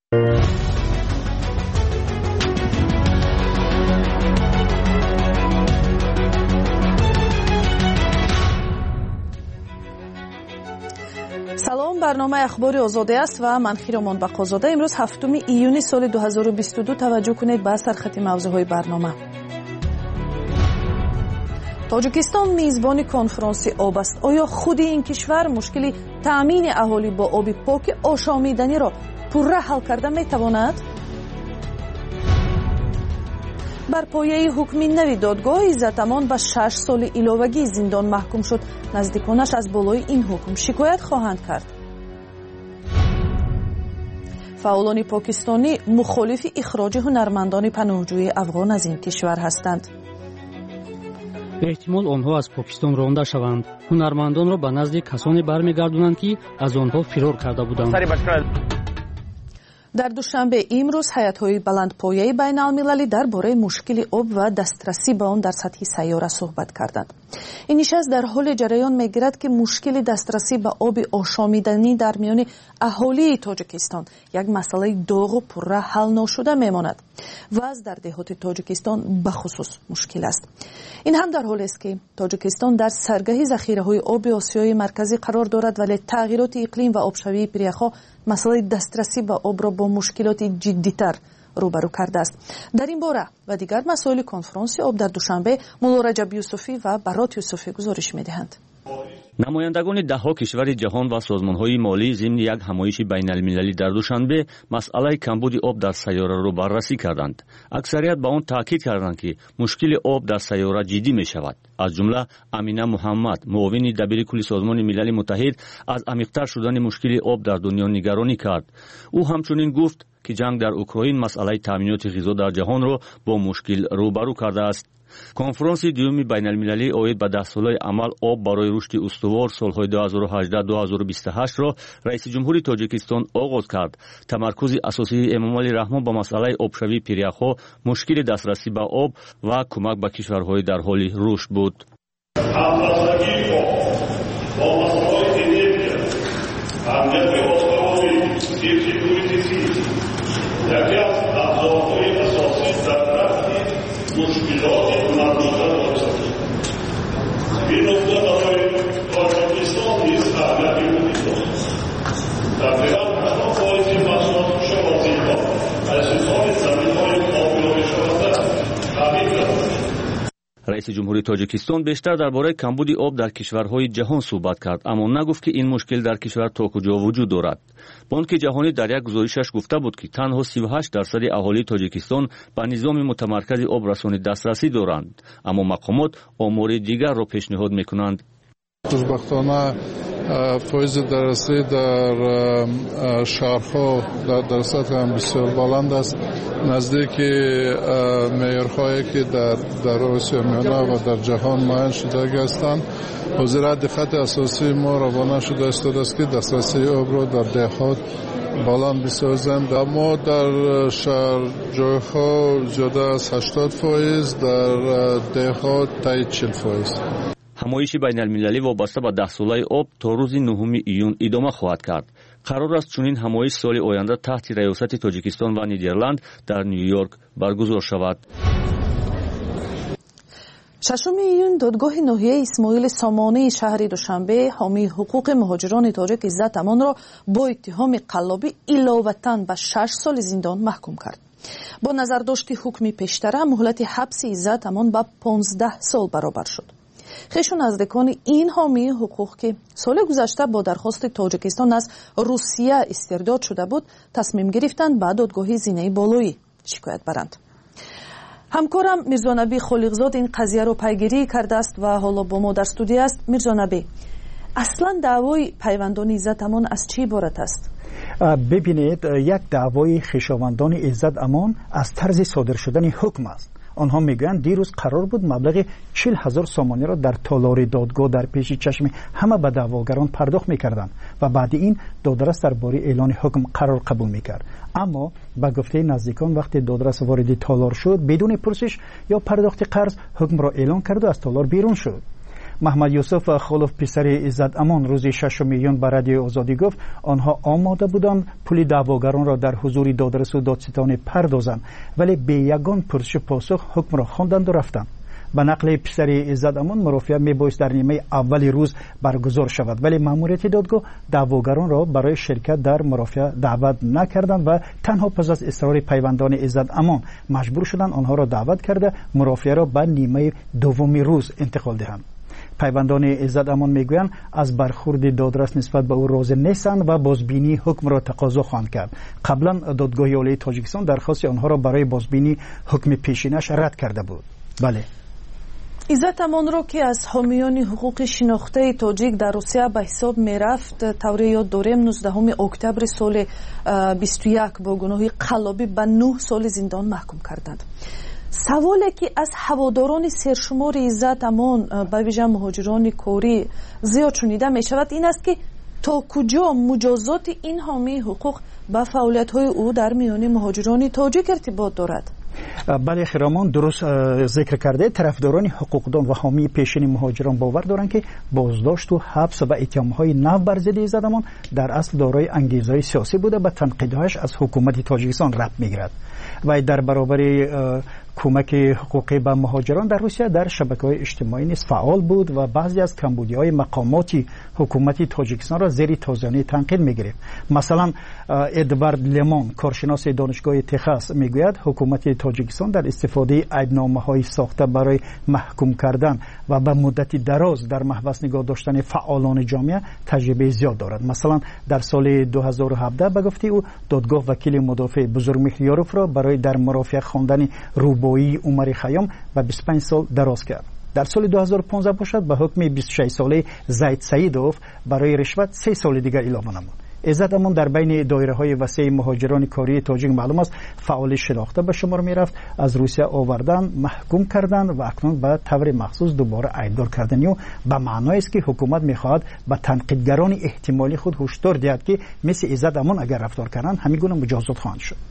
سلام، برنامه اخبار آزاده است و من خیرمان بقازاده. امروز 7 ایون سال 2022 توجه کنید به سرخط موضوعهای برنامه. تاجیکستان میزبان کنفرانس آب است. آیا خود این کشور مشکل تامین اهالی با آب پاک آشامیدنی را پرراه حل کرده میتواند؟ بر پایه حکم نوی دادگاه عزت امان به 6 سال علاوگی زندان محکوم شد. نزدیکانش از بالای این حکم شکایت خواهند کرد. فعالان پاکستانی مخالف اخراج هنرمندان پناهجوی افغان از این کشور هستند. احتمال آنها از پاکستان رانده شوند. هنرمندان را به نزد کسانی برمیگردانند که از آنها فرار کرده بودند. در دوشنبه امروز هیئت‌های بلندپایه بین‌المللی درباره مشکل آب و دسترسی به آن در سطح سیاره صحبت کردند. این نشست در حال جریان می‌گیرد که مشکل دسترسی به آب آشامیدنی در میان اهالی تاجیکستان یک مسئله داغ و پرراه حل نشده میماند. وضع در دهات تاجیکستان به خصوص مشکل است. این هم در حالی است که تاجیکستان در سرگه ذخیره‌های آب آسیای مرکزی قرار دارد، ولی تغییرات اقلیم و آبشوی پریخا مسئله دسترسی به آب را با مشکلات جدی‌تر روبرو کرده است. در این باره و دیگر مسائل کنفرانس آب در دوشنبه مولا رجب یوسفی و برات یوسفی گزارش می‌دهند. نمایندگان ده‌ها کشور جهان و سازمان‌های مالی ضمن یک همایش بین‌المللی در دوشنبه مسئله کمبود آب در سیاره را بررسی کردند. اکثریت به آن تاکید کردند که مشکل آب در سیاره جدی می‌شود. از جمله امینه محمد، معاون دبیر کل سازمان ملل متحد، از عمیق‌تر شدن مشکل آب در دنیا نگرانی کرد. او همچنین گفت که جنگ در اوکراین مسئله تامینات غذا در جهان را با مشکل روبرو کرده است. کنفرانس دوم بین‌المللی اوید به 10 ساله عمل آب برای رشد استوار سالهای 2018-2028 را رئیس جمهوری تاجیکستان آغاز کرد. تمرکز اساسی امام علی رحمان با مسئله آبشوی پریخا، مشکل دسترسی به آب و کمک به کشورهای در حال رشد بود. رئیس جمهوری تاجیکستان بیشتر درباره کمبود آب در کشورهای جهان صحبت کرد، اما نگفت که این مشکل در کشور تا کجا وجود دارد. بانک جهانی در یک گزارشش گفته بود که تنها 38% اهالی تاجیکستان به نظام متمرکز آب رسانی دسترسی دارند، اما مقامات آمار دیگر را پیشنهاد میکنند. خوشبختانه فایز درسی در شهرها در سطح هم بسیار بلند است، نزدیک معیارهایی که در آسیا میانه و در جهان معین شده هستند. حاضر دقت اساسی ما روانه شده است که دسترسی آب را در دهات بلند بسازند، اما در شهر جایها زیاده از 80%، در دهات تا 40%. همایش بین‌المللی وابسته به 10 ساله آب تا روز 9 ایون ادامه خواهد کرد. قرار است چنین همایش سال آینده تحت ریاست تاجیکستان و نیدرلند در نیویورک برگزار شود. 6 ایون دادگاه ناحیه اسماعیل سامانه شهر دوشنبه حامی حقوق مهاجران تاجیک عزت امان را با اتهام قلابی علاوةً به 6 سال زندان محکوم کرد. با نظرداشت حکم پیشتر مهلت حبس عزت امان به 15 سال برابر شد. خیش و نزدیکان این حامی حقوق که سال گذشته با درخواست تاجیکستان از روسیه استرداد شده بود، تصمیم گرفتند به دادگاه زینه بالایی شکایت برند. همکارم میرزا نبی خالقزاد این قضیه رو پیگیری کرده است و حالا با ما در استودیو است. میرزا نبی، اصلا دعوای پیوندان عزت امان از چی عبارت است؟ ببینید، یک دعوای خویشاوندان عزت امان از طرز صادر شدن حکم است. آنها میگویند دیروز قرار بود مبلغ 40,000 سامانه را در تالار دادگاه در پیش چشم همه به دعواگران پرداخت میکردند و بعد این دادرس درباره اعلان حکم قرار قبول میکرد. اما به گفته نزدیکان وقتی دادرس وارد تالار شد، بدون پرسش یا پرداخت قرض حکم را اعلان کرد و از تالار بیرون شد. محمد یوسف خلوف پسر عزت امان روز 6 میلیون به رادیو آزادی گفت آنها آماده بودند پول دعواگران را در حضور دادرس و دادستان پردازند، ولی به یگان پرسش پاسخ حکم را خواندند و رفتند. به نقل پسر عزت امان مرافعه میبایست در نیمه اول روز برگزار شود، ولی ماموریت دادگاه دعواگران را برای شرکت در مرافعه دعوت نکردند و تنها پس از اصرار پیوندان عزت امان مجبور شدند آنها را دعوت کرده مرافعه را به نیمه دومی روز انتقال دهند. پیوندان عزت امان میگویند از برخورد دادرس نسبت به او راضی نیستند و بازبینی حکم را تقاضا خواهند کرد. قبلا دادگاه عالی تاجیکستان درخواست آنها را برای بازبینی حکم پیشینش رد کرده بود. بله. عزت امان رو که از حامیان حقوق شناخته تاجیک در روسیه به حساب میرفت طوری یاد داریم 19 اکتبر سال 21 با گناه قلابی به 9 سال زندان محکوم کردند. سوالی که از هواداران سرشمار عزت امان به ویژه مهاجران کاری زیاد شنیده می شود این است که تا کجا مجازات این حامی حقوق به فعالیت های او در میان مهاجران تاجیک ارتباط دارد؟ بله خیرامان درست ذکر کرده. طرفداران حقوقدان و حامی پیشین مهاجران باور دارند که بازداشت و حبس و اتهام‌های نو بر ضد عزت امان در اصل دارای انگیزه‌های سیاسی بوده و تنقیدهایش از حکومت تاجیکستان رد می‌گیرد و در برابر کمک حقوقی به مهاجران در روسیه در شبکه‌های اجتماعی نیز فعال بود و بعضی از کمبودی‌های مقاماتی حکومت تاجیکستان را زیر تازیانه تنقید می‌گرفت. مثلا ادوارد لیمون کارشناس دانشگاه تگزاس میگوید حکومت تاجیکستان در استفاده عیبنامه‌های ساخته برای محکوم کردن و به مدت دراز در محبس نگاه داشتن فعالان جامعه تجربه زیاد دارد. مثلا در سال 2017 به گفته او دادگاه وکیل مدافع بزرگمهر یاروف را برای در مرافعه خواندن روبایی عمر خیام و 25 سال دراز کرد. در سال 2015 باشد به حکم 26 ساله زید سعیدوف برای رشوت 3 سال دیگر اعلام نمود. عزت امان در بین دایره‌های وسیع مهاجران کاری تاجیک معلوم است فعال شناخته به شمار می‌رفت، از روسیه آوردن، محکوم کردن و اکنون به طور مخصوص دوباره عیبدار کردنی و به معنای است که حکومت می‌خواهد به تنقیدگران احتمالی خود هشدار دهد که مثل عزت امان اگر رفتار کردند همین گونه مجازات خواهند شد.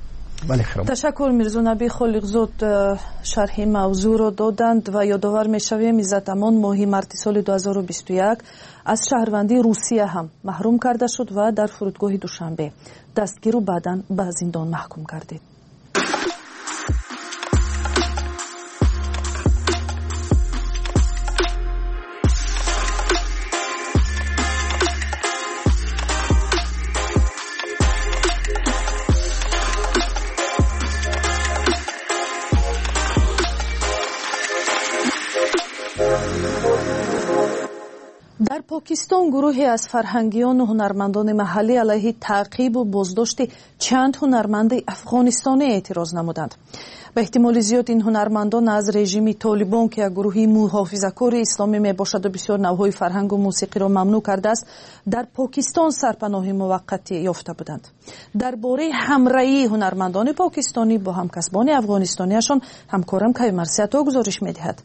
تشکر میرزا نبی خالقزاد شرح موضوع را دادند و یادآور میشویم عزت امان ماه مارس سال 2021 از شهروندی روسیه هم محروم کرده شد و در فرودگاه دوشنبه دستگیر و بعداً به زندان محکوم گردید. در پاکستان گروهی از فرهنگیان و هنرمندان محلی علیه تعقیب و بازداشت چند هنرمند افغانستانی اعتراض نمودند. به احتمال زیاد این هنرمندان از رژیم طالبان که گروهی محافظه‌کار اسلامی میباشد و بسیار نوع‌های فرهنگ و موسیقی را ممنوع کرده است در پاکستان سرپناه موقتی یافته بودند. درباره همراهی هنرمندان پاکستانی با همکسبان افغانستانیشان همکارم کیوم مرسیتا گزارش می‌دهد.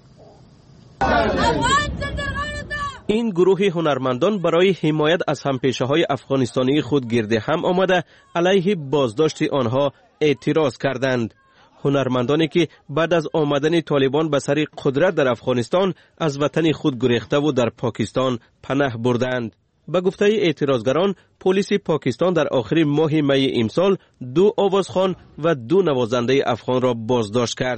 این گروه هنرمندان برای حمایت از همپیشه‌های افغانستانی خود گرد هم آمده علیه بازداشت آنها اعتراض کردند. هنرمندانی که بعد از آمدن طالبان به سر قدرت در افغانستان از وطن خود گریخته و در پاکستان پناه بردند. به گفته اعتراضگران پلیس پاکستان در آخر ماه می امسال 2 آوازخوان و 2 نوازنده افغان را بازداشت کرد.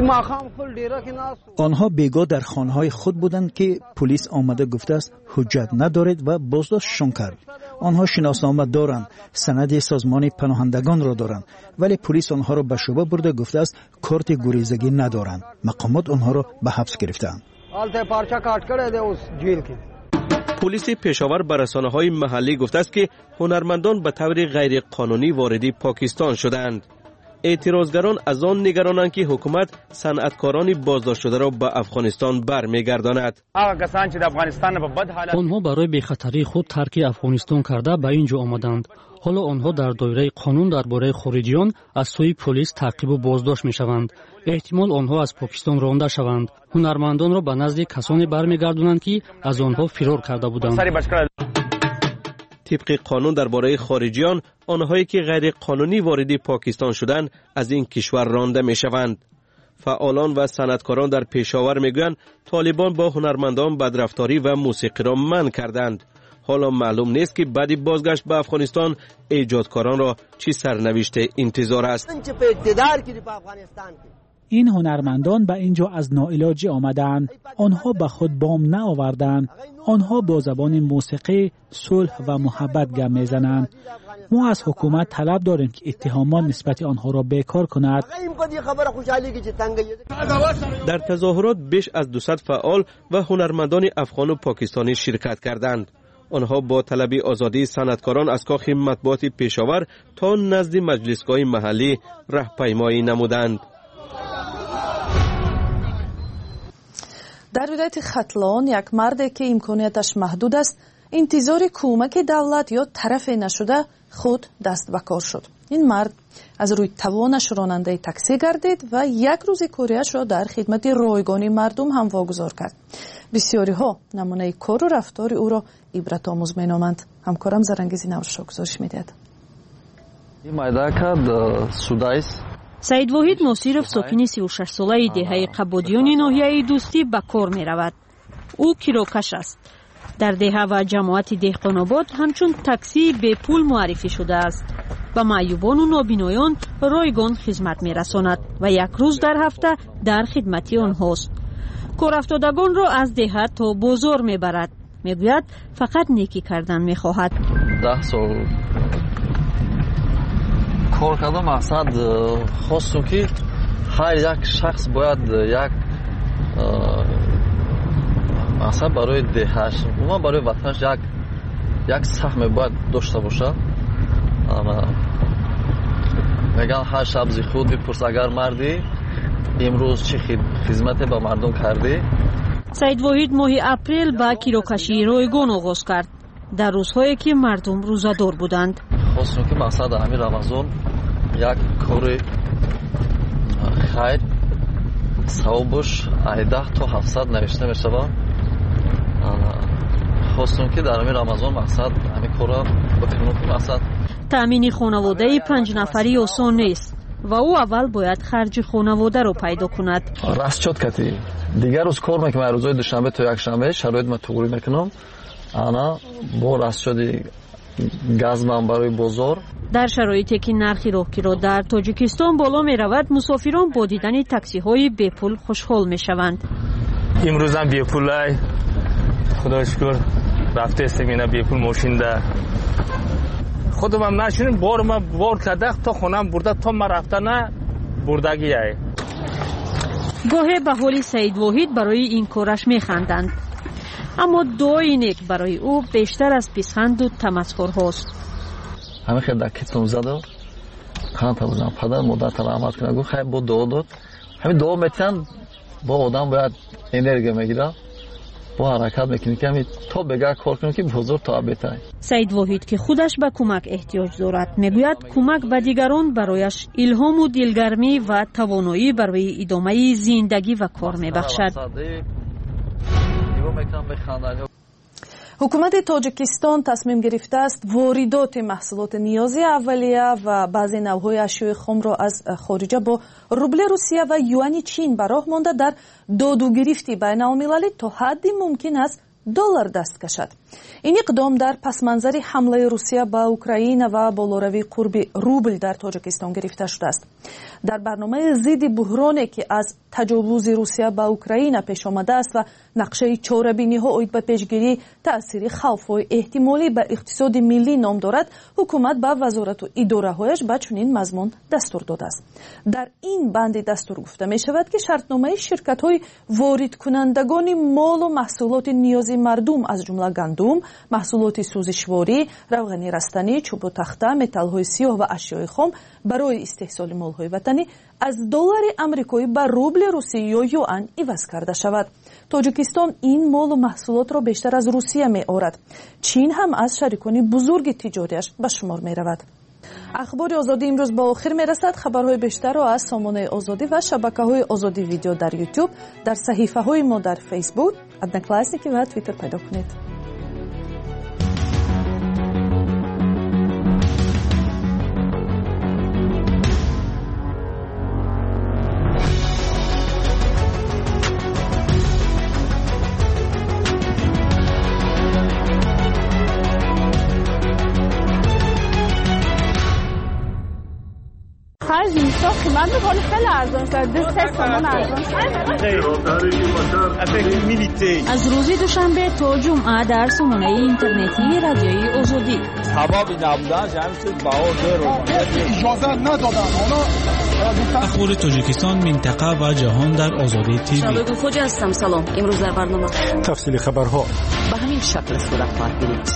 آنها بیگاه در خانه‌های خود بودند که پلیس آمده گفته است حجت ندارد و بازداشتشان کرد. آنها شناسنامه دارند، سند سازمان پناهندگان را دارند، ولی پلیس آنها را به شعبه برده گفته است کارت گریزگی ندارند. مقامات آنها را به حبس گرفتند. پلیس پشاور به رسانه‌های محلی گفته است که هنرمندان به طور غیر قانونی وارد پاکستان شدند. اعتراضگران از آن نگرانند که حکومت صنعتکاران بازداشت شده را به افغانستان برمیگرداند. آنها برای بی‌خطری خود ترک افغانستان کرده به اینجا آمدند. حالا آنها در دایره قانون درباره خارجیان از سوی پلیس تعقیب و بازداشت می‌شوند. احتمال آنها از پاکستان رانده شوند. هنرمندان را به نزد کسانی برمیگردانند که از آنها فرار کرده بودند. طبق قانون درباره خارجیان، آنهایی که غیر قانونی وارد پاکستان شدند از این کشور رانده می‌شوند. فعالان و صنعتکاران در پشاور میگویند طالبان با هنرمندان بدرفتاری و موسیقی را منع کردند. حالا معلوم نیست که بعد بازگشت به افغانستان ایجادکاران را چی سرنوشت انتظار است. این هنرمندان به اینجا از ناعلاجی آمدند. آنها به خود بام نآوردند. آنها با زبان موسیقی صلح و محبت گپ میزنند. ما از حکومت طلب داریم که اتهامات نسبت آنها را بیکار کند. در تظاهرات بیش از 200 فعال و هنرمندان افغان و پاکستانی شرکت کردند. آنها با طلب آزادی صنعتکاران از کاخ مطبوعات پشاور تا نزد مجلسگاه محلی راهپیمایی نمودند. در ولایت ختلان یک مرد که امکاناتش محدود است انتظار کمک دولت یا طرف نشده خود دست به کار شد. این مرد از روی توانش راننده تاکسی گردید و یک روز کاریش را در خدمت رایگان مردم هم واگذار کرد. بسیاری ها نمونه کار و رفتار او را عبرت آموز مینامند. همکارم زرنگیزی نورشا گزارش میدهد. سعید واحد موسیرف ساکن 36 ساله دهه قبادیان ناحیه دوستی به کار می رود. او کیروکش است. در دهه و جماعت دهقان‌آباد همچون تاکسی به پول معرفی شده است. به معیوبان و نابینایان رایگان خدمت می رساند و یک روز در هفته در خدمتی آنهاست. کار افتادگان را از دهه تا بازار می برد. می گوید فقط نیکی کردن می خواهد. 10 سال کار کردن مقصد خواستم که هر یک شخص باید یک مقصد برای دهش و برای وطنش یک سهم باید داشته باشه. میگن هر شب زی خود بپرس اگر مردی امروز چی خدمت به مردم کردی. سعید واحد ماه اپریل با کیروکشی رایگان آغاز کرد در روزهایی که مردم روزادار بودند. خواستم که مقصد همین رمضان یک کار خیر ثوابش 10 تا 700 نوشته میشه. خواستم که در همین رمضان مقصد همین کارا بکنم که مقصد تامین خانواده 5 نفری آسان نیست و او اول باید خرج خانواده رو پیدا کند. راست شد کتی دیگر روز کار میکنم. روزهای دوشنبه تا یک شنبه شرایط ما توری میکنم. انا با راست شدی گاز من برای بازار. در شرایطی که نرخ راهگیرا در تاجیکستان بالا می رود مسافران با دیدن تاکسی های بی پول خوشحال می شوند. امروز هم بی پول خدا شکر رفته استیم اینا بی پول ماشین ده خودم هم نشینیم بار کده تا خونم برده تا من رفته نه بردگی های. گاهی به حال سعید واحد برای این کارش می خندند. اما دعای نیک برای او بیشتر از پیشخند و تمسخر هاست. همه خیلی دکتون زده خانه بودم پدر مادر رحمت کنه گفت خیلی با دعا داد. همین دعا میتن با آدم باید انرژی میگیره با حرکت میکنی که همین تا بگه کار کنی که بزرگ تا بهتره. سعید واحد که خودش به کمک احتیاج دارد میگوید کمک به دیگران برایش الهام و دلگرمی و توانایی برای ادامه زندگی و کار میبخشد. حکومت تاجیکستان تصمیم گرفته است واردات محصولات نیازی اولیه و بعضی نوع‌های اشیاء خام را از خارج با روبل روسیه و یوان چین به راه مانده در داد و گرفتی بین المللی تا حدی ممکن است دلار دست کشد. این اقدام در پس منظر حمله روسیه به اوکراین و بالاروی قرب روبل در تاجیکستان گرفته شده است. در برنامه ضد بحرانی که از تجاوز روسیه به اوکراین پیش آمده است و نقشه چاره‌بینی ها اوید به پیشگیری تأثیر خوف‌های احتمالی به اقتصاد ملی نام دارد، حکومت به وزارت و اداره‌هایش به چنین مضمون دستور داده است. در این بند دستور گفته می شود که شرطنامه شرکت‌های وارد کنندگان مال و محصولات نیازی مردم از جمله گندم، محصولات سوزشواری، روغن رستنی، چوب و تخته، متال‌های سیاه و اشیاء خام برای استحصال مال‌های وطنی از دلار آمریکایی به روبل روسی یا یوان عوض کرده شود. تاجیکستان این مال و محصولات را بیشتر از روسیه می آورد. چین هم از شریکان بزرگ تجاریش به شمار می رود. اخبار آزادی امروز با آخر می رسد. خبرهای بیشتر را از سامانه آزادی و شبکه‌های آزادی ویدیو در یوتیوب، در صحیفه‌های ما در فیسبوک، ادنکلاسیکی و توییتر پیدا کنید. 5 میلیون قیمت میکنه خیلی ارزان شده 3 تومن ارزان شده. از روز دوشنبه تا جمعه در سامانه اینترنتی رادیوی آزادی حبابی نبودن جمعیت بهار اجازه ندادن. اخبار تاجیکستان، منطقه و جهان در آزادی تیوی. شالوی خوجا هستم. سلام. امروز در برنامه تفصیل خبرها به همین شکل صورت خواهد گرفت.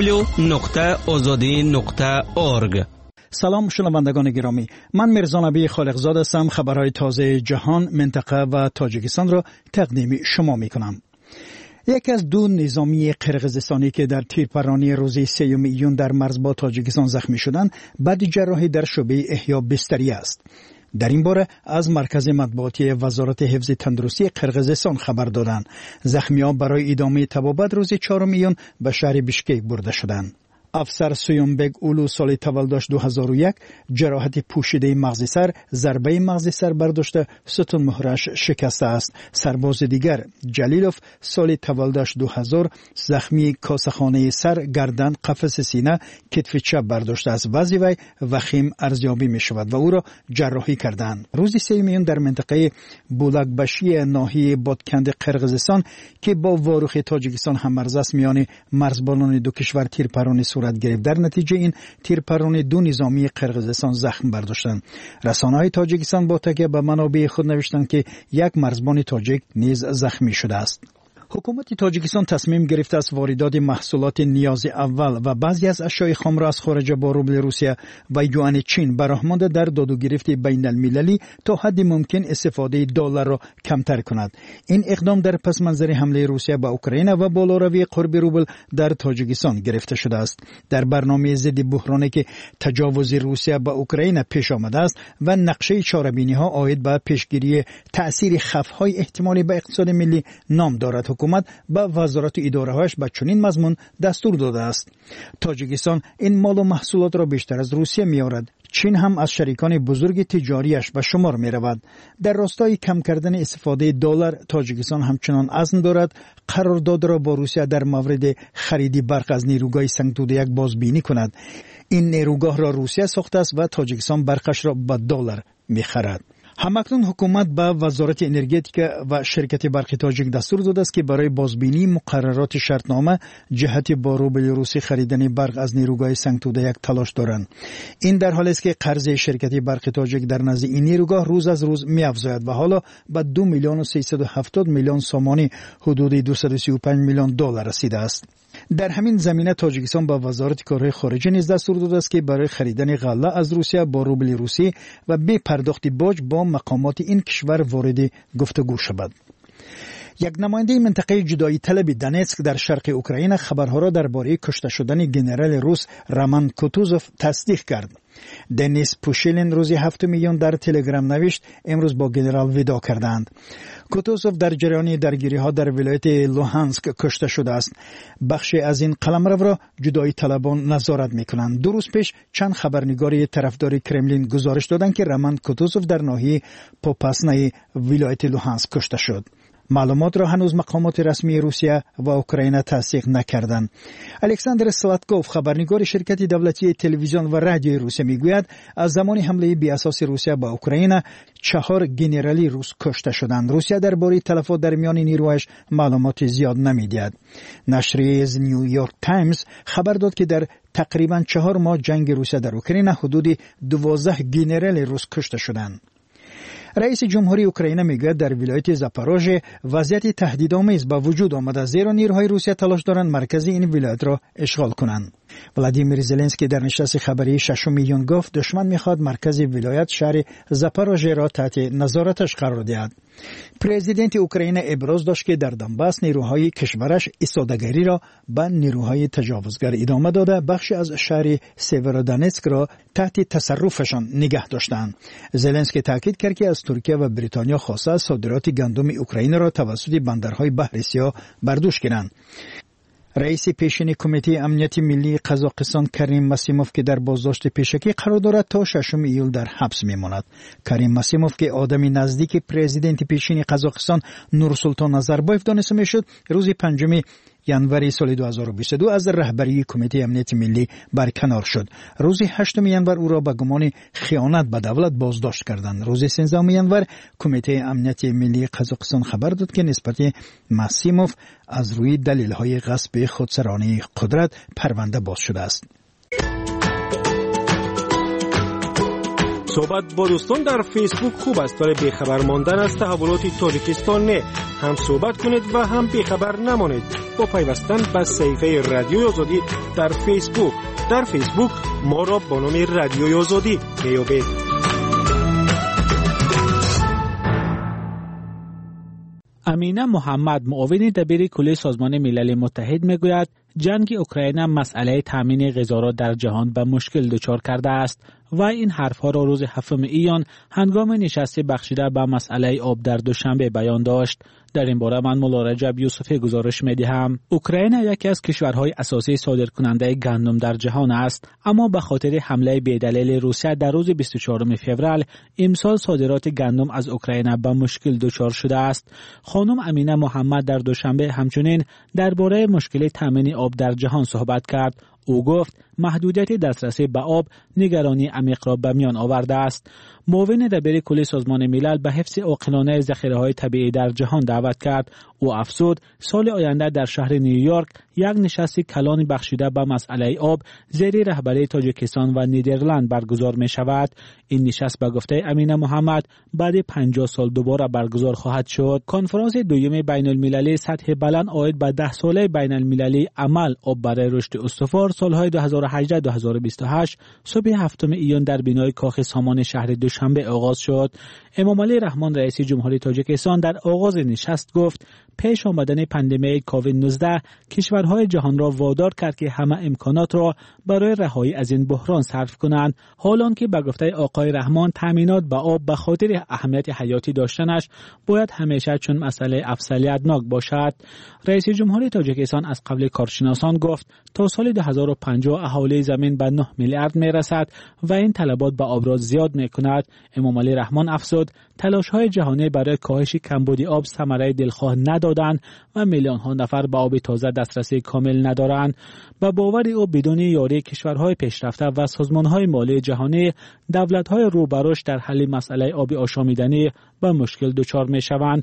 www.azadi.org. سلام شنوندگان گرامی، من میرزا نبی خالقزاد هستم. خبرهای تازه جهان، منطقه و تاجیکستان را تقدیم شما میکنم. یکی از دو نظامی قرقیزستانی که در تیرپرانی روز 3 ایون در مرز با تاجیکستان زخمی شدند، بعد جراحی در شعبه احیا بستری است. در این باره از مرکز مطبوعاتی وزارت حفظ تندرستی قرقیزستان خبر دادند. زخمی‌ها برای ادامه طبابت روز 4 ایون به شهر بیشکک برده شدند. افسر سویونبگ اولو سال تولدش 2001 جراحت پوشیده مغز سر، ضربه مغز سر برداشته ستون مهرش شکسته است. سرباز دیگر جلیلوف سال تولدش 2000 زخمی کاسه‌خانه سر، گردن، قفس سینه، کتف چپ برداشته است. وضع وی وخیم ارزیابی می شود و او را جراحی کردند. روز 3 میون در منطقه بولکبشی ناحیه بادکند قرقیزستان که با واروخ تاجیکستان هم مرز است، میان مرزبانان دو کشور تیرپرانی صورت گرفت. در نتیجه این تیرپرانی دو نظامی قرقیزستان زخم برداشتند. رسانه‌های تاجیکستان با تکیه به منابع خود نوشتند که یک مرزبان تاجیک نیز زخمی شده است. حکومت تاجیکستان تصمیم گرفته است واردات محصولات نیاز اول و بعضی از اشیاء خام را از خارج با روبل روسیه و یوان چین برآمده در داد و گرفت بین المللی تا حد ممکن استفاده دلار را کمتر کند. این اقدام در پس منظر حمله روسیه به اوکراین و بالاروی قرب روبل در تاجیکستان گرفته شده است. در برنامه ضد بحرانی که تجاوز روسیه به اوکراین پیش آمده است و نقشه چاره‌بینی‌ها عاید به پیشگیری تأثیر خف‌های احتمالی به اقتصاد ملی نام دارد. حکومت به وزارت و اداره‌هاش به چنین مضمون دستور داده است. تاجیکستان این مال و محصولات را بیشتر از روسیه می‌آورد. چین هم از شریکان بزرگ تجاریش به شمار می‌رود. در راستای کم کردن استفاده دلار، تاجیکستان همچنان عزم دارد قرارداد را با روسیه در مورد خرید برق از نیروگاه سنگ‌دوده بازبینی کند. این نیروگاه را روسیه ساخته است و تاجیکستان برقش را با دلار می‌خرد. همکنون حکومت به وزارت انرژتیک و شرکت برق تاجیک دستور داده است که برای بازبینی مقررات شرطنامه جهت با روبل روسی خریدن برق از نیروگاه سنگ‌توده تلاش دارند. این در حالی است که قرض شرکت برق تاجیک در نزد این نیروگاه روز از روز می‌افزاید و حالا به 2 میلیون و 370 میلیون سومانی، حدود 235 میلیون دلار رسیده است. در همین زمینه تاجیکستان با وزارت کارهای خارجه نیز دستور داده است که برای خریدن غله از روسیه با روبل روسی و بی پرداخت باج با مقامات این کشور وارد گفتگو شود. یک نماینده منطقه جدایی طلب دونتسک در شرق اوکراین خبرها را درباره کشته شدن ژنرال روس رمان کوتوزوف تصدیق کرد. دنیس پوشیلین روز 7 میون در تلگرام نوشت امروز با ژنرال ودا کردند. کوتوزوف در جریان درگیری‌ها در ولایت لوهانسک کشته شده است. بخشی از این قلمرو را جدایی طلبان نظارت می‌کنند. 2 روز پیش چند خبرنگار طرفدار کرملین گزارش دادند که رمان کوتوزوف در ناحیه پوپاسنای ولایت لوهانسک کشته شد. معلومات را هنوز مقامات رسمی روسیه و اوکراین تصدیق نکردند. الکساندر سلاتکوف خبرنگار شرکت دولتی تلویزیون و رادیوی روسیه میگوید از زمان حمله بی اساس روسیه به اوکراین 4 ژنرالی روس کشته شدند. روسیه درباره تلفات در میان نیروهاش معلومات زیاد نمیدهد. نشریه نیویورک تایمز خبر داد که در تقریبا 4 ماه جنگ روسیه در اوکراین حدود 12 ژنرال روس کشته شدند. رئیس جمهوری اوکراین میگوید در ولایت زاپاروژه وضعیت تهدیدآمیز به وجود آمده، زیرا نیروهای روسیه تلاش دارند مرکز این ولایت را اشغال کنند. ولادیمیر زلنسکی در نشست خبری 6 میون گفت دشمن میخواد مرکز ولایت شهر زاپاروژه را تحت نظارتش قرار دهد. پرزیدنت اوکراین ابراز داشت که در دنباس نیروهای کشورش ایستادگی را به نیروهای تجاوزگر ادامه داده بخشی از شهر سیورودونتسک را تحت تصرفشان نگه داشتند. زلنسکی تاکید کرد که از ترکیه و بریتانیا خواسته صادرات گندم اوکراین را توسط بندرهای بحر سیاه برداشت کنند. رئیس پیشین کمیته امنیت ملی قزاقستان کریم مسیموف که در بازداشت پیشکی قرار دارد تا 6 ایول در حبس میماند. کریم مسیموف که آدمی نزدیک پرزیدنت پیشین قزاقستان نورسلطان نظربایف دانسته میشد، روز 5 январи соли 2022 аз раҳбарии кумитаи амнияти миллӣ барканор шуд. рӯзи 8 январ ӯро ба гумони хиёнат ба давлат боздошт карданд. рӯзи 13 январ кумитаи амнияти миллии қазоқистон хабар дод ки нисбати Масимов аз рӯи далелҳои ғасби худсаронии қудрат парванда боз шудааст. صحبت با دوستان در فیسبوک خوب است ولی بیخبر ماندن از تحولات تاجیکستان نه. هم صحبت کنید و هم بیخبر نمانید با پیوستن به صفحه رادیوی آزادی در فیسبوک. در فیسبوک ما را با نام رادیوی آزادی میابید. امینه محمد معاون دبیر کل سازمان ملل متحد میگوید جنگ اوکراین مسئله تامین غذا را در جهان به مشکل دچار کرده است و این حرفها را روز 7 ایان هنگام نشست بخشیده به مسئله آب در دوشنبه بیان داشت. در این باره من مولا رجب یوسفی گزارش می‌دهم. اوکراین یکی از کشورهای اساسی صادرکننده گندم در جهان است، اما به خاطر حمله بی‌دلیل روسیه در روز 24 فوریه امسال صادرات گندم از اوکراین به مشکل دچار شده است. خانم امینه محمد در دوشنبه همچنین درباره مشکل تامین آب در جهان صحبت کرد. او گفت محدودیت دسترسی به آب نگرانی عمیق را به میان آورده است. معاون دبیر کل سازمان ملل به حفظ عاقلانه ذخیره‌های طبیعی در جهان دعوت کرد. او افزود سال آینده در شهر نیویورک یک نشست کلان بخشیده به مسئله آب زیر رهبری تاجیکستان و نیدرلند برگزار می شود. این نشست به گفته امینه محمد بعد 50 سال دوباره برگزار خواهد شد. کنفرانس دوم بین المللی سطح بلند عاید به 10 ساله بین المللی عمل آب برای رشد استوار سالهای 2018-2028 صبح 7 ایان در بینای کاخ سامان شهر دوشنبه آغاز شد. امامعلی رحمان رئیس جمهوری تاجیکستان در آغاز نشست گفت پیش آمدن پاندمی کووید 19 کشورهای جهان را وادار کرد که همه امکانات را برای رهایی از این بحران صرف کنند، حالانکه به گفته آقای رحمان تامینات به آب به خاطر اهمیت حیاتی داشتنش باید همیشه چون مسئله افضلیت‌ناک باشد. رئیس جمهوری تاجیکستان از قبل کارشناسان گفت تا سال 2050 اهالی زمین به 9 میلیارد میرسد و این طلبات به آب را زیاد میکند. امامعلی رحمان افزود تلاش‌های جهانی برای کاهش کمبود آب ثمره دلخواه ندادند و میلیون‌ها نفر به آب تازه دسترسی کامل ندارند. با باور او بدون یاری کشورهای پیشرفته و سازمان‌های مالی جهانی، دولت‌های روبروش در حل مسئله آب آشامیدنی به مشکل دچار می‌شوند.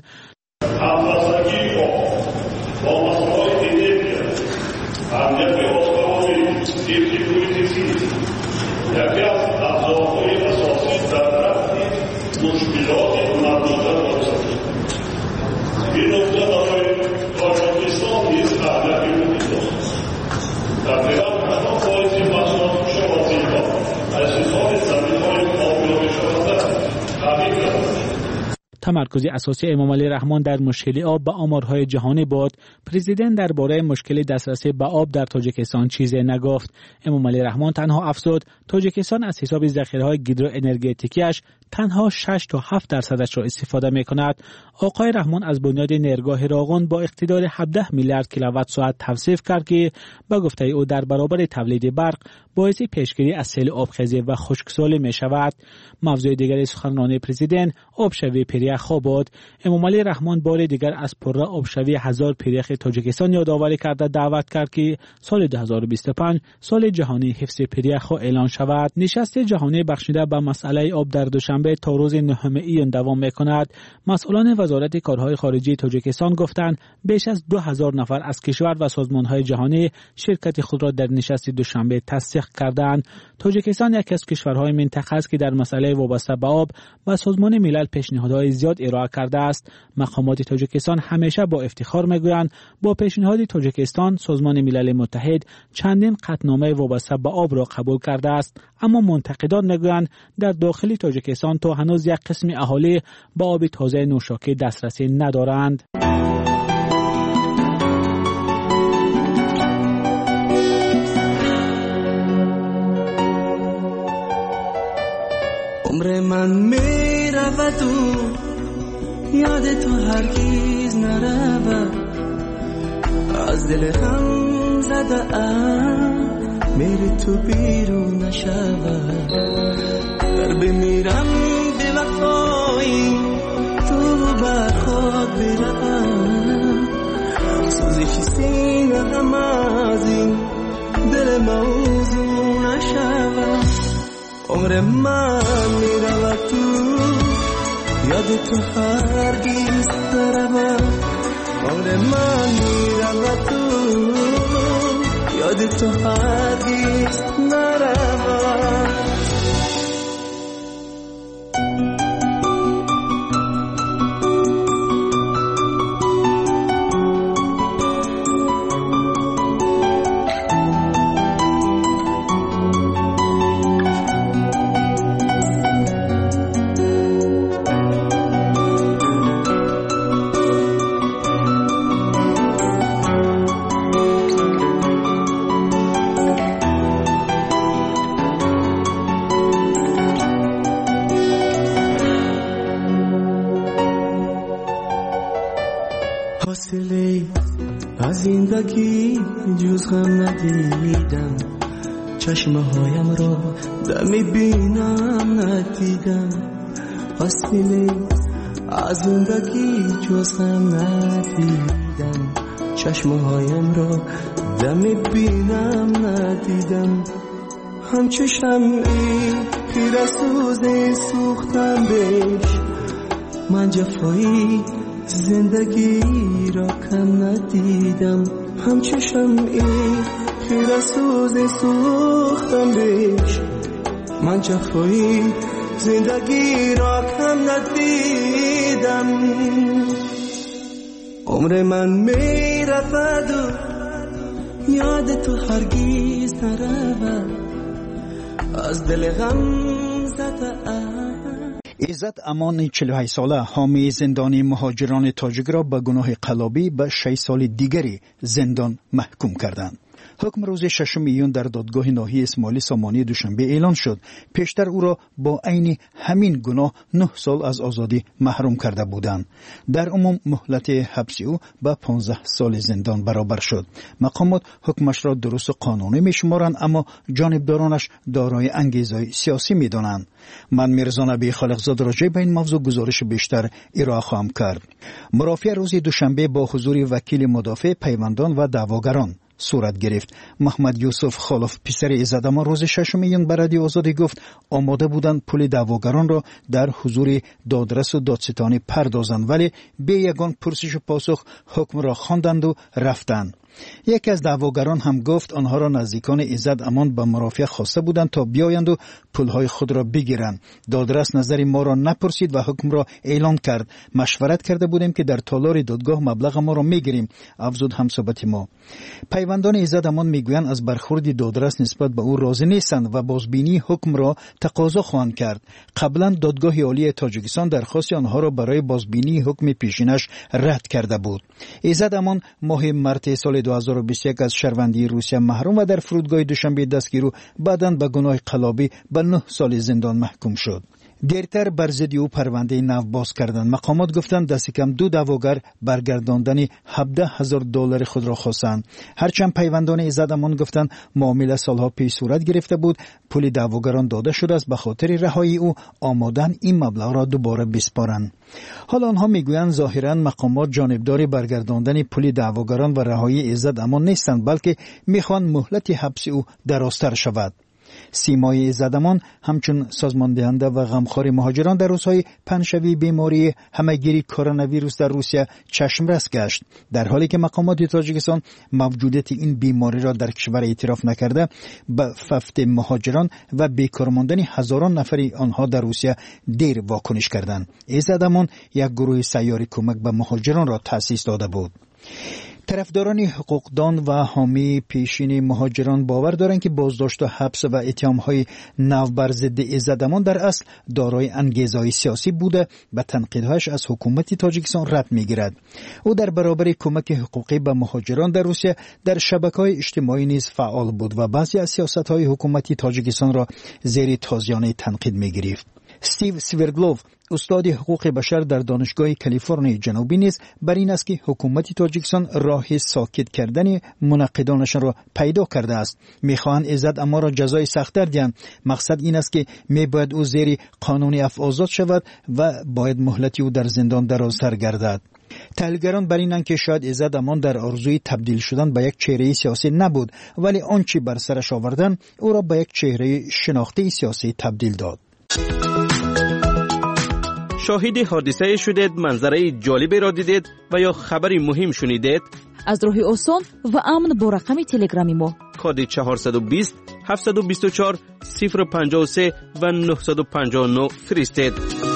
تمرکز اساسی امامعلی رحمان در مشکل آب به آمارهای جهانی بود. پرزیدنت درباره مشکل دسترسی به آب در تاجیکستان چیزی نگفت. امامعلی رحمان تنها افزود تاجیکستان از حساب ذخیره‌های گیدروانرژیکیش تنها 6 تا 7% را استفاده می‌کند. آقای رحمان از بنیاد نیرگاه راغون با اقتدار 17 میلیارد کیلووات ساعت توصیف کرد که به گفته او در برابر تولید برق باعث پیشگیری از سیل آبخیزی و خشکسالی می‌شود. موضوع دیگر سخنرانی پرزیدنت آبشوی پریخ‌ها بود. امامعلی رحمان بار دیگر از پره آبشوی هزار پریخ تاجیکستان یادآوری کرده دعوت کرد که سال 2025 سال جهانی حفظ پریخ‌ها اعلان شود. نشست جهانی بخشیده به مسئله آب در دوشنبه تا روز 9 ایان دوام می‌کند. مسئولان وزارت کارهای خارجی تاجیکستان گفتند بیش از 2000 نفر از کشور و سازمان‌های جهانی شرکت خود را در نشست دوشنبه تصدیق کردند. تاجیکستان یکی از کشورهای منطقه است که در مسئله وابسته به آب و سازمان ملل پیشنهادهای زیاد ارائه کرده است. مقامات تاجیکستان همیشه با افتخار میگویند با پیشنهاد تاجیکستان سازمان ملل متحد چندین قطعنامه وابسته به آب را قبول کرده است، اما منتقدان میگویند در داخل تاجیکستان تا هنوز یک قسم اهالی به آب تازه نوشاکی دسترسی ندارند. عمر من میرود و یاد تو هرگز نرود، از دل هم زده ام میری تو بیرون نشود. در بمیرم به وفایی تو بر خود بروم، سوزش سینه کم از این دل موضوع نشود عمر من میرود تو یاد تو هرگیز نرود عمر من میرود تو یاد تو هرگیز نرود از زندگی جز غم ندیدم چشمه هایم را دمی بینم ندیدم حاصله از زندگی جز غم ندیدم چشمه هایم را دمی بینم ندیدم همچو شمعی خیره سوزی سوختم بهش من جفایی زندگی را کم ندیدم همچو شمعی خیره سوزی سوختم بهش من جفایی زندگی را کم ندیدم عمر من می رفت و یاد تو هرگیز نرود از دل غم زده عزت امان 48 ساله حامی زندانی مهاجران تاجیک را به گناه قلابی به 6 سال دیگری زندان محکوم کردند. حکم روز 6 ایون در دادگاه ناحیه اسماعیلی سامانی دوشنبه اعلان شد. پیشتر او را با عین همین گناه 9 سال از آزادی محروم کرده بودند. در عموم مهلت حبس او به 15 سال زندان برابر شد. مقامات حکمش را درست قانونی می‌شمارند اما جانبدارانش دارای انگیزه سیاسی می‌دانند. من میرزا نبی خالقزاد راجع به این موضوع گزارش بیشتر ارائه خواهم کرد. مرافعه روز دوشنبه با حضور وکیل مدافع پیوندان و دعواگران صورت گرفت. محمد یوسف خالف پسر عزت امان روز 6 ایون به رادیو آزادی گفت آماده بودند پول دعواگران را در حضور دادرس و دادستانی پردازند ولی به یگان پرسش و پاسخ حکم را خواندند و رفتند. یکی از دعواگران هم گفت آنها را نزدیکان عزت امان به مرافعه خواسته بودند تا بیایند و پولهای خود را بگیرند. دادرس نظر ما را نپرسید و حکم را اعلان کرد. مشورت کرده بودیم که در تالار دادگاه مبلغ ما را میگیریم، افزود همصحبت ما. پیوندان عزت امان میگویند از برخورد دادرس نسبت به او راضی نیستند و بازبینی حکم را تقاضا خواهند کرد. قبلا دادگاه عالی تاجیکستان درخواست آنها را برای بازبینی حکم پیشینش رد کرده بود. عزت امان ماه مارس سال 2021 از شهروندی روسیه محروم و در فرودگاه دوشنبه دستگیر و بعداً به گناه قلابی به 9 سال زندان محکوم شد. دیرتر بر ضد او پرونده نو باز کردند. مقامات گفتند دست کم 2 دعواگر برگرداندن $17,000 خود را خواستند. هرچند پیوندان عزت امان گفتند معامله سالها پیش صورت گرفته بود، پول دعواگران داده شده است، به خاطر رهایی او آمادن این مبلغ را دوباره بسپارند. حالا آنها میگویند ظاهرا مقامات جانبدار برگرداندن پول دعواگران و رهایی عزت امان نیستند، بلکه میخواهند مهلت حبس او درازتر شود. سیمای عزت امان همچون سازمان دهنده و غمخوار مهاجران در روزهای پنجشنبه بیماری همهگیری کرونا ویروس در روسیه چشمرس گشت. در حالی که مقامات تاجیکستان موجودیت این بیماری را در کشور اعتراف نکرده، به ففت مهاجران و بیکار ماندن هزاران نفری آنها در روسیه دیر واکنش کردند. عزت امان یک گروه سیاری کمک به مهاجران را تأسیس داده بود. طرفداران حقوقدان و حامی پیشین مهاجران باور دارند که بازداشت و حبس و اتهام‌های نو بر ضد عزت امان در اصل دارای انگیزه‌های سیاسی بوده و تنقیدهایش از حکومت تاجیکستان رد می‌گیرد. او در برابر کمک حقوقی به مهاجران در روسیه در شبکه‌های اجتماعی نیز فعال بود و بعضی از سیاست‌های حکومتی تاجیکستان را زیر تازیانه تنقید می‌گرفت. استیو سویردلوف استاد حقوق بشر در دانشگاه کالیفرنیا جنوبی نیز بر این است که حکومت تاجیکستان راه ساکت کردن منقدانش را پیدا کرده است. می‌خواهند عزت امان را جزای سخت‌تر دهند. مقصد این است که می‌باید او زیر قانون عفو آزاد شود و باید مهلت او در زندان درازتر گردد. تحلیلگران بر اینند که شاید عزت امان در آرزوی تبدیل شدن به یک چهره سیاسی نبود، ولی آنچه بر سرش آوردن او را به یک چهره شناخته سیاسی تبدیل داد. شاهد حادثه شدید، منظره جالبی را دیدید و یا خبری مهم شنیدید؟ از راه آسان و امن با رقم تلگرامی ما کد 420 724 053 و 959 فرستید.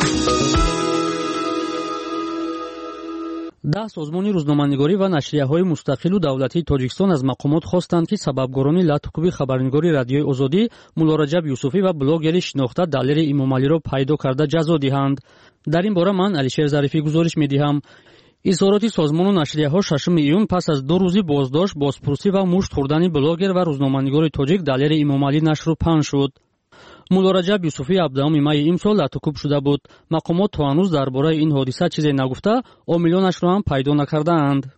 ده سازمانی روزنامه‌نگاری و نشریه‌های مستقل و دولتی تاجیکستان از مقامات خواستند که سببگاران لاتوکوبی خبرنگاری رادیوی آزادی مولا رجب یوسفی و بلوگری شناخته دلیر امامعلی را پیدا کرده جزا دهند. در این باره من علیشیر ظریفی گزارش می‌دهم. اظهارات سازمان و نشریه‌ها 6 ایون پس از 2 روزی بازداشت، بازپرسی و مشت خوردن بلوگر و روزنامه‌نگار تاجیک دلیر امامعلی نشر و پخش شد. مولا رجب یوسفی 17 می امسال لاتوکوب شده بود. مقامات تا هنوز درباره این حادثه چیزی نگفته، عاملانش را هم پیدا نکردند.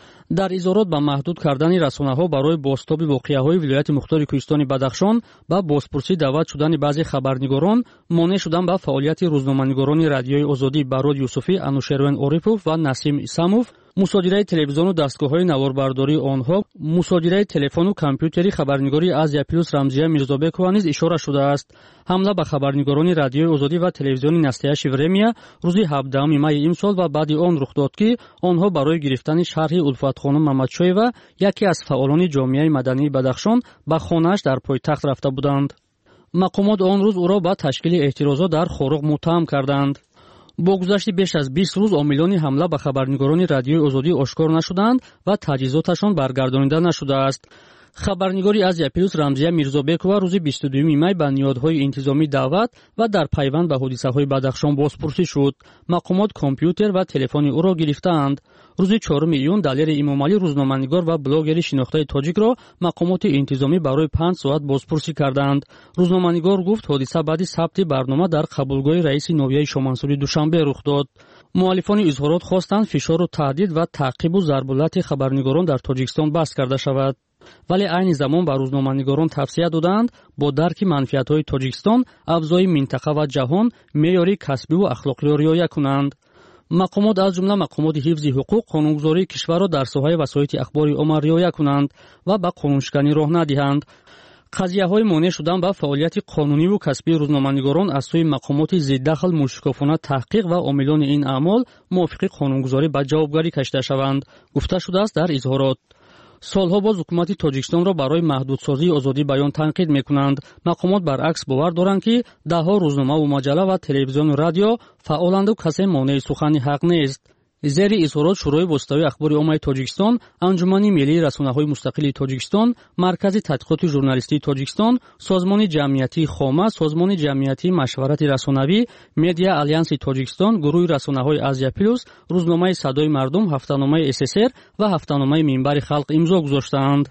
در اظهارات به محدود کردن رسانه‌ها برای بازتاب واقعه‌های ولایت مختار کوهستان بدخشان با بازپرسی دعوت شدن بعضی خبرنگاران، مانع شدن به فعالیت روزنامه‌نگاران رادیوی آزادی براد یوسفی، انوشیروان اوریپوف و نسیم اساموف، مصادره تلویزیون و دستگاه‌های نواربرداری آنها، مصادره تلفن و کامپیوتری خبرنگاری از یپیلوس رمزیه میرزابکова نیز اشاره شده است. حمله به خبرنگاران رادیوی آزادی و تلویزیون نستیاش ورمیا روز 17 می امسال و بعد آن رخ داد که آنها برای گرفتن شرح الفت خانم محمدشایوا، یکی از فعالان جامعه مدنی بدخشان، به خانه‌اش در پایتخت رفته بودند. مقامات آن روز او را به تشکیل اعتراضات در خورق متهم کردند. با گذشت بیش از 20 روز عاملان حمله به خبرنگاران رادیوی آزادی آشکار نشدند و تجهیزاتشان برگردانیده نشده است. خبرنگاری از یپیلوس رمزیه میرزابکova روز 22 می به نیادهای انتظامی دعوت و در پیوند به حادثه‌های بدخشان بازپرسی شد. مقامات کامپیوتر و تلفن او را گرفتند. روز 4 ایون دلیر امامعلی روزنامه‌نگار و بلوگر شناخته تاجیک را مقامات انتظامی برای 5 ساعت بازپرسی کردند. روزنامه‌نگار گفت حادثه بعد ثبت برنامه در قبولگاه رئیس نویه شامنسوری دوشنبه رخ داد. مؤلفان اظهارات خواستند فشار و تهدید و تعقیب و ضرب‌العت خبرنگاران در تاجیکستان بس کرده شود. ولی عین زمان به روزنامه‌نگاران توصیه دادند با درک منفعت‌های تاجیکستان، افزای منطقه و جهان معیار کسبی و اخلاقی را رعایت کنند. مقامات از جمله مقامات حفظ حقوق، قانونگذاری کشور را در ساحه وسایط اخباری عامه رعایت کنند و به قانونشکنی راه ندهند. قضیه‌های مانع شدن به فعالیت قانونی و کسبی روزنامه‌نگاران از سوی مقامات ضددخل مشکوکانه تحقیق و عاملان این اعمال موافق قانونگذاری به جوابگری کشیده شوند، گفته شده است در اظهارات. سالها باز حکومت تاجیکستان را برای محدودسازی آزادی بیان تنقید می‌کنند. مقامات برعکس باور دارند که ده‌ها روزنامه و مجله و تلویزیون و رادیو فعالند و کسی مانع سخن حق نیست. زیر اظهارات شورای واسطوی اخبار عامه تاجیکستان، انجمن ملی رسانه‌های مستقل تاجیکستان، مرکز تحقیقات ژورنالیستی تاجیکستان، سازمان جمعیتی خامه، سازمان جمعیتی مشورت رسانه‌ای، مدیا آلیانس تاجیکستان، گروه رسانه‌های آزیا پلوس، روزنامه صدای مردم، هفته‌نامه SSR و هفته‌نامه منبر خلق امضا گذاشتند.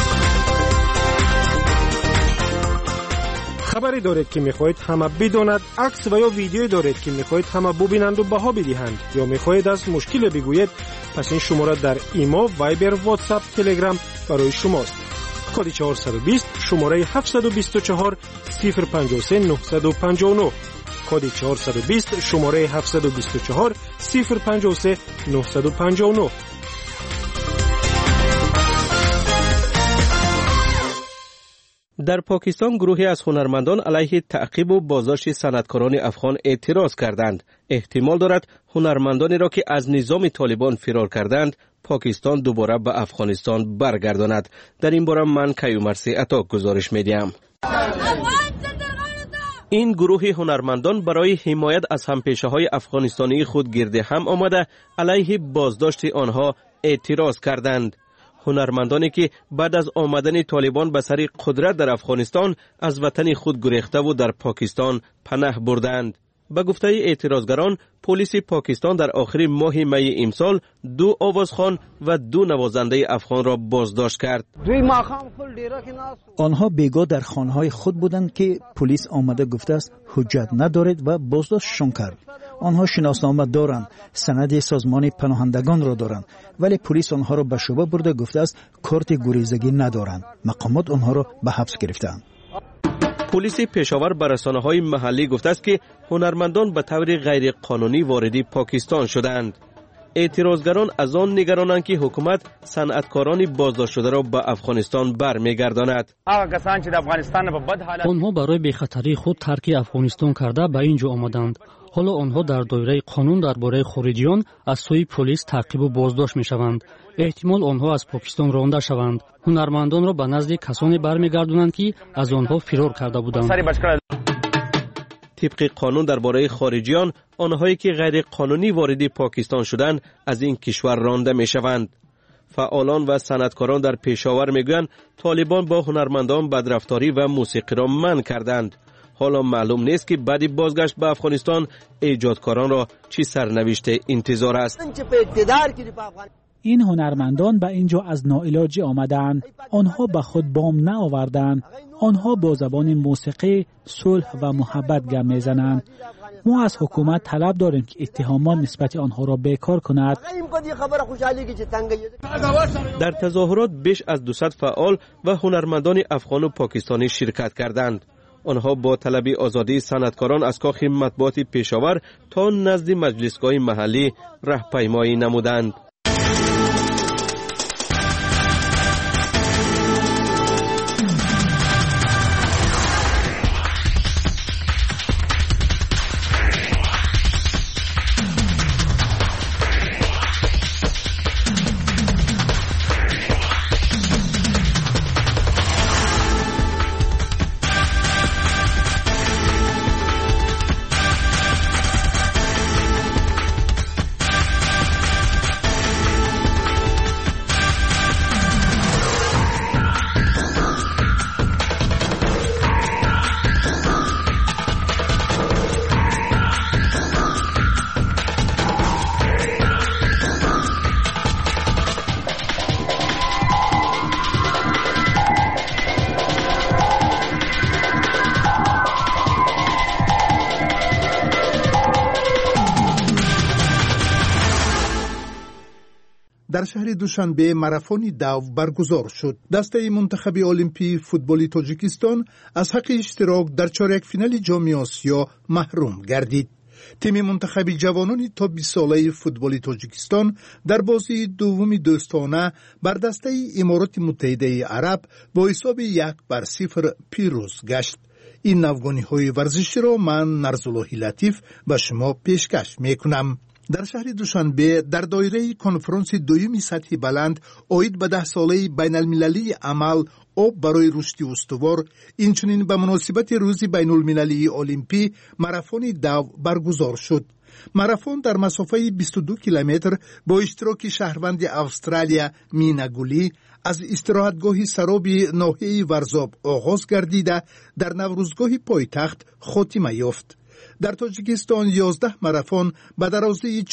خبری دارید که میخواهید همه بداند، عکس و یا ویدیویی دارید که میخواهید همه ببینند و بها بدهند، یا میخواهید از مشکل بگویید، پس این شماره در ایما، وایبر، واتساپ، تلگرام برای شماست. کد 420 شماره 724 053 959. کد 420 شماره 724 053 959. در پاکستان گروهی از هنرمندان علیه تعقیب و بازداشت صنعتکاران افغان اعتراض کردند. احتمال دارد هنرمندانی را که از نظام طالبان فرار کردند پاکستان دوباره به افغانستان برگرداند. در این باره من کیومرثی عطا گزارش میدیم. این گروه هنرمندان برای حمایت از همپیشه‌های افغانستانی خود گرد هم آمده علیه بازداشت آنها اعتراض کردند. هنرمندانی که بعد از آمدن طالبان به سر قدرت در افغانستان از وطن خود گریخته و در پاکستان پناه بردند. به گفته اعتراضگران، پلیس پاکستان در آخر ماه می امسال 2 آوازخوان و 2 نوازنده افغان را بازداشت کرد. آنها بیگاه در خانه‌های خود بودند که پلیس آمده گفته است حجت ندارد و بازداشتشان کرد. آنها شناسنامه دارند، سند سازمان پناهندگان را دارند، ولی پلیس آنها را به شعبه برده گفته است کارت گریزگی ندارند. مقامات آنها را به حبس گرفتند. پلیس پشاور به رسانه‌های محلی گفته است که هنرمندان به طور غیر قانونی وارد پاکستان شدند. اعتراضگران از آن نگرانند که حکومت صنعتکاران بازداشت شده را به افغانستان برمیگرداند. آنها برای بخطری خود ترک افغانستان کرده به اینجا آمدند. حالا آنها در دایره قانون درباره خارجیان از سوی پلیس تعقیب و بازداشت می‌شوند. احتمال آنها از پاکستان رانده شوند. هنرمندان را به نزد کسانی برمیگردانند که از آنها فرار کرده بودند. طبق قانون درباره خارجیان، آنهایی که غیر قانونی وارد پاکستان شدند از این کشور رانده می‌شوند. فعالان و صنعتکاران در پشاور میگویند طالبان با هنرمندان بدرفتاری و موسیقی را منع کردند. حالا معلوم نیست که بعد بازگشت به افغانستان ایجادکاران را چی سرنوشت انتظار است. این هنرمندان به اینجا از ناعلاجی آمدند. آنها به خود بام نآوردند. آنها با زبان موسیقی صلح و محبت گپ میزنند. ما از حکومت طلب داریم که اتهامات نسبت آنها را بیکار کند. در تظاهرات بیش از 200 فعال و هنرمندان افغان و پاکستانی شرکت کردند. آنها با طلب آزادی صنعتکاران از کاخ مطبوعات پشاور تا نزد مجلسگاه محلی راهپیمایی نمودند. در شهر دوشنبه ماراتون دو برگزار شد. دسته منتخب المپی فوتبال تاجیکستان از حق اشتراک در چهارک فینال جام آسیا محروم گردید. تیم منتخب جوانان تا 20 ساله فوتبال تاجیکستان در بازی دوم دوستانه بر دسته امارات متحده عرب با حساب 1-0 پیروز گشت. این نوگانی‌های ورزشی را من نرزاللهی لطیف به شما پیشکش میکنم. در شهر دوشنبه در دایره کنفرانس دومی سطح بلند عاید به 10 ساله بین المللی عمل آب برای رشد استوار، اینچنین به مناسبت روز بین المللی المپی ماراتون دو برگزار شد. ماراتون در مسافه 22 کیلومتر با اشتراک شهروند استرالیا مینا گولی از استراحتگاه سرابی ناحیه ورزاب آغاز گردیده در نوروزگاه پایتخت خاتمه یافت. در تاجیکستان 11 ماراتون به درازی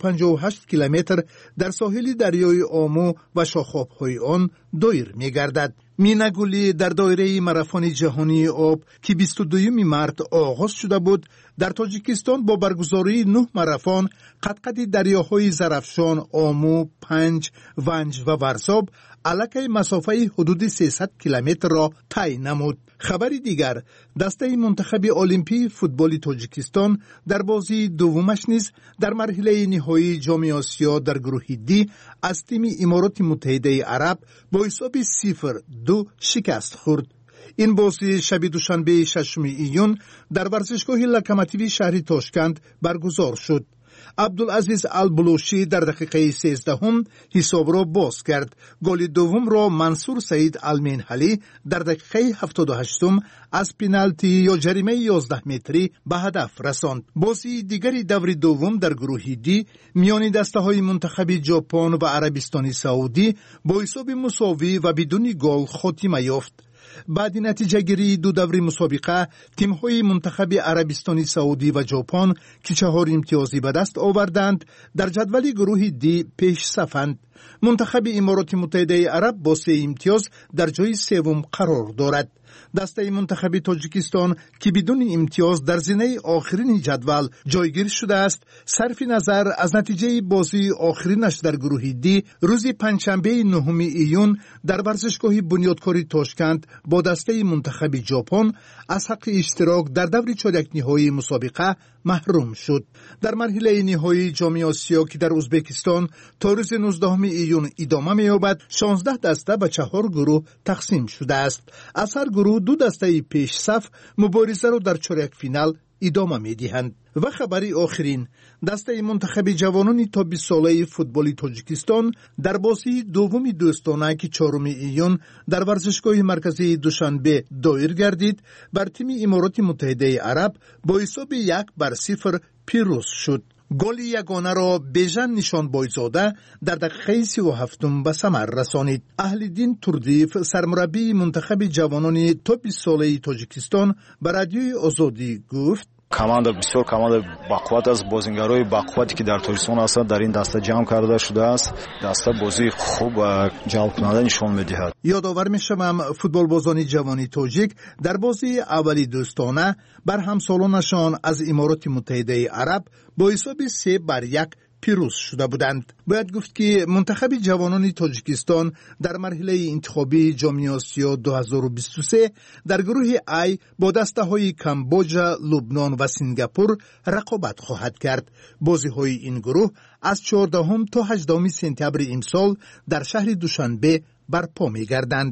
458 کیلومتر در ساحل دریای آمو و شاخاب‌های آن دایر می‌گردد. مینا گولی در دایره ماراتون جهانی آب که 22 مارس آغاز شده بود، در تاجیکستان با برگزاری 9 ماراتون قطقط دریاهای زرافشان، آمو، پنج، ونج و ورزاب علاقه مسافه حدود 300 کیلومتر را طی نمود. خبری دیگر، دسته منتخب المپی فوتبال تاجیکستان در بازی دومش نیز در مرحله نهایی جام آسیا در گروه دی از تیم امارات متحده عرب با حساب 0-2 شکست خورد. این بازی شب دوشنبه 6 ایون در ورزشگاه لوکوموتیو شهر تاشکند برگزار شد. عبدالعزیز البلوشی در دقیقه 13 حساب را باز کرد. گل دوم را منصور سعید المنحلی در دقیقه 78 از پنالتی یا جریمه 11 متری به هدف رساند. بازی دیگری دور دوم در گروه دی میان دسته های منتخب ژاپن و عربستان سعودی با حساب مساوی و بدون گل خاتمه یافت. بعد نتیجه گیری دو دور مسابقه، تیم های منتخب عربستان سعودی و ژاپن که 4 امتیازی به دست آوردند در جدول گروه دی پیش صفند. منتخب امارات متحده عرب با 3 امتیاز در جای سوم قرار دارد. دسته منتخب تاجیکستان که بدون امتیاز در زینه آخرین جدول جایگیر شده است، صرف نظر از نتیجه بازی آخرینش در گروه دی روز پنجشنبه 9 ایون در ورزشگاه بنیادکاری تاشکند با دسته منتخب ژاپن از حق اشتراک در دور چهارک نهایی مسابقه محروم شد. در مرحله نهایی جام آسیا که در ازبکستان تا روز 19 ایون ادامه می‌یابد، 16 دسته به 4 گروه تقسیم شده است. از هر گروه 2 دسته پیش صف مبارزه را در چهارک فینال ادامه می‌دهند. و خبری آخرین، دسته منتخب جوانان تا 20 ساله فوتبال تاجیکستان در بازی دوم دوستانه که 4 ایون در ورزشگاه مرکزی دوشنبه دایر گردید بر تیم امارات متحده عرب با حساب 1-0 پیروز شد. گل یگانه را بیژن نشانبایزاده در دقیقه 37 به ثمر رسانید. اهل‌دین توردیف سرمربی منتخب جوانان تا 20 ساله تاجیکستان به رادیوی آزادی گفت: команда бисёр команда бақувват аст. бозингарои бақуввате ки дар тоҷикистон ҳастанд дар ин даста ҷамъ карда шудааст. даста бозии хуб ва ҷалбкунанда нишон медиҳад. یادآور می‌شوم فوتبالبازان جوانی تاجیک در بازی اولی دوستانه بر همسالانشان از امارات متحده عرب با حساب 3-1 پیروز شده بودند. باید گفت که منتخب جوانان تاجیکستان در مرحله انتخابی جام آسیا 2023 در گروه ای با دسته‌های کامبوجا، لبنان و سنگاپور رقابت خواهد کرد. بازی‌های این گروه از 14 تا 18 سپتامبر امسال در شهر دوشنبه برپا می‌گردند.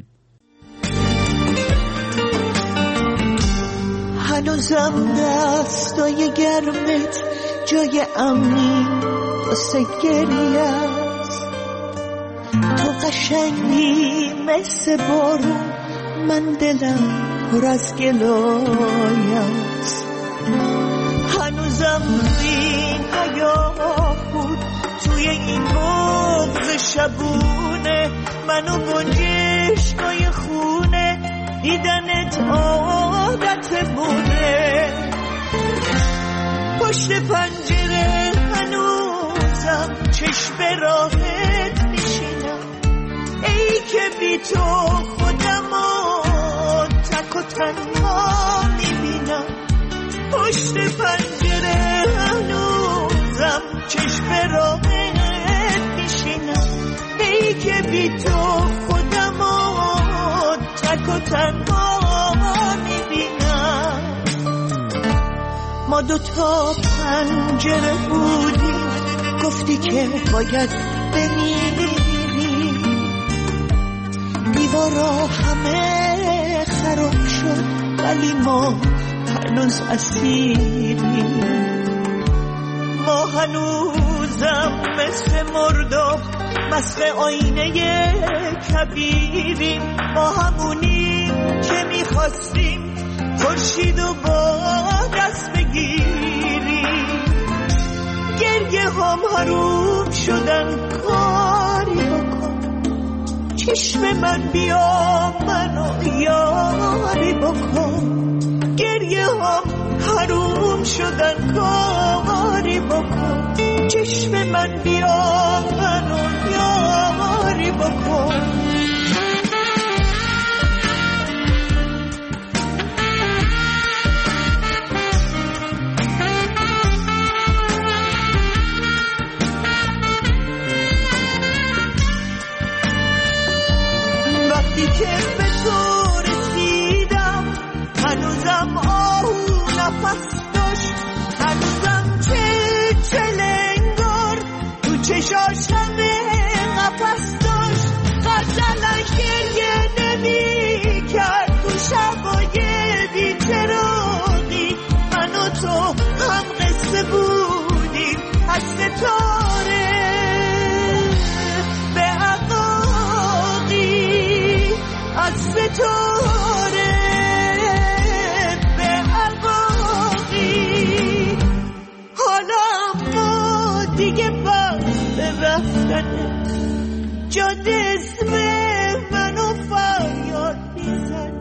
هنوزم دستای گرمت جای امنی واسه گریه است. تو قشنگی مثل بارون، من دلم پر از گلای است. هنوزم این حیات بود توی این بغض شبونه، منو گنجشکای خونه دیدنت عادت بوده. پشت پنجره هنوزم چشم راحت میشینم، ای که بی تو خودمو تک و تنها میبینم. پشت پنجره هنوزم چشم راحت میشینم، ای که بی تو خودمو تک و تنها میبینم. ما 2 تا پنجره بودیم، گفتی که باید بمیری. دیوارا همه خراب شد ولی ما هنوز اسیریم. ما هنوزم مثل مرداب مست آینه کبیریم. ما همونیم که میخواستیم خورشیدو با دست بگیریم. گریه هم حروم شدن، کاری بکن چشم من بیا منو یاری بکن. گریه هم حروم شدن، کاری بکن چشم من بیا منو یاری بکن. که به تو رسیدم هنوزم آهو نفس داشت، هنوزم چلنگار تو چشاشم نفس داشت. غزلش گریه نمی کرد تو شبای بی‌چراغی. من و تو هم قصه بودیم از ستاره به از ستاره به عقاقی. حالا ما دیگه بس رفتن جاده اسم منو فریاد میزن.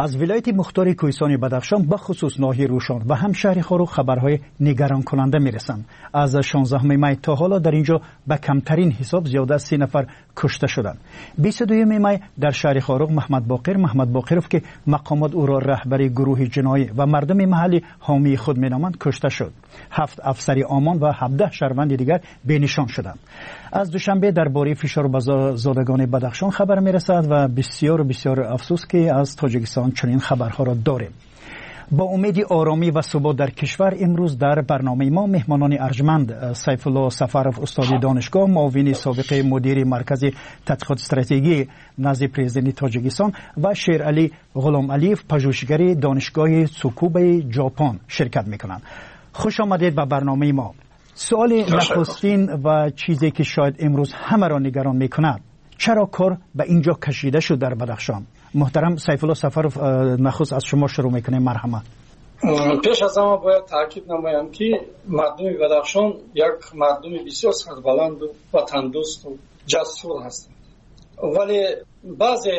از ولایت مختار کوهستان بدخشان به خصوص ناحیه روشان و هم شهر خاروق خبرهای نگران کننده میرسند. از 16 می تا حالا در اینجا به کمترین حساب زیاده از 30 نفر کشته شدند. 22 می در شهر خاروق محمد باقرов که مقامات او را رهبر گروه جنایی و مردم محلی حامی خود مینامند کشته شد. 7 افسر امان و 17 شهروند دیگر بینشان شدند. از دوشنبه درباره فشار بر زادگان بدخشان خبر میرسد و بسیار افسوس که از تاجیکستان چنین خبرها را داریم. با امید آرامی و ثبات در کشور امروز در برنامه ما مهمانان ارجمند سیف الله سفرов استاد دانشگاه، معاون سابق مدیر مرکز تحقیقات استراتژی نزد پرزیدنت تاجیکستان و شیرعلی غلام علیف پژوهشگر دانشگاه تسوکوبه ژاپن شرکت میکنند. خوش آمدید به برنامه ما. سوال نخستین و چیزی که شاید امروز همه را نگران میکند، چرا کار به اینجا کشیده شد در بدخشان؟ محترم سیف الله سفرов نخست از شما شروع میکنیم. مرحمت. پیش از همه باید تاکید نمایم که مردم بدخشان یک مردم بسیار سربلند و وطندوست و جسور هستند، ولی بعضی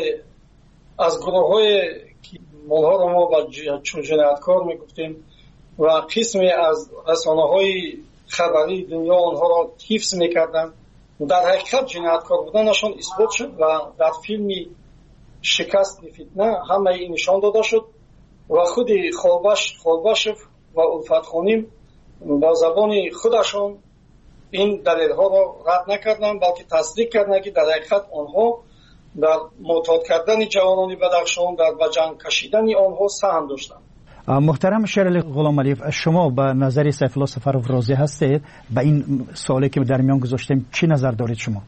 از گروه های که اونها را ما چون جنایتکار میگفتیم و قسمی از رسانه های خبری دنیا آنها را حفظ میکردند، در حقیقت جنایتکار بودنشان اثبات شد و در فیلمی شکست فتنه همه این نشان داده شد و خود خالباشف و الفت خانیم با زبان خودشان این دلیل ها را رد نکردند، بلکه تصدیق کردند که در حقیقت آنها در معتاد کردن جوانان بدخشان، در به جنگ کشیدن آنها سهم داشتند. محترم شیرعلی غلام علیف، شما به نظر سیف الله سفرов راضی هستید؟ به این سوالی که در میان گذاشتیم چی نظر دارید شما؟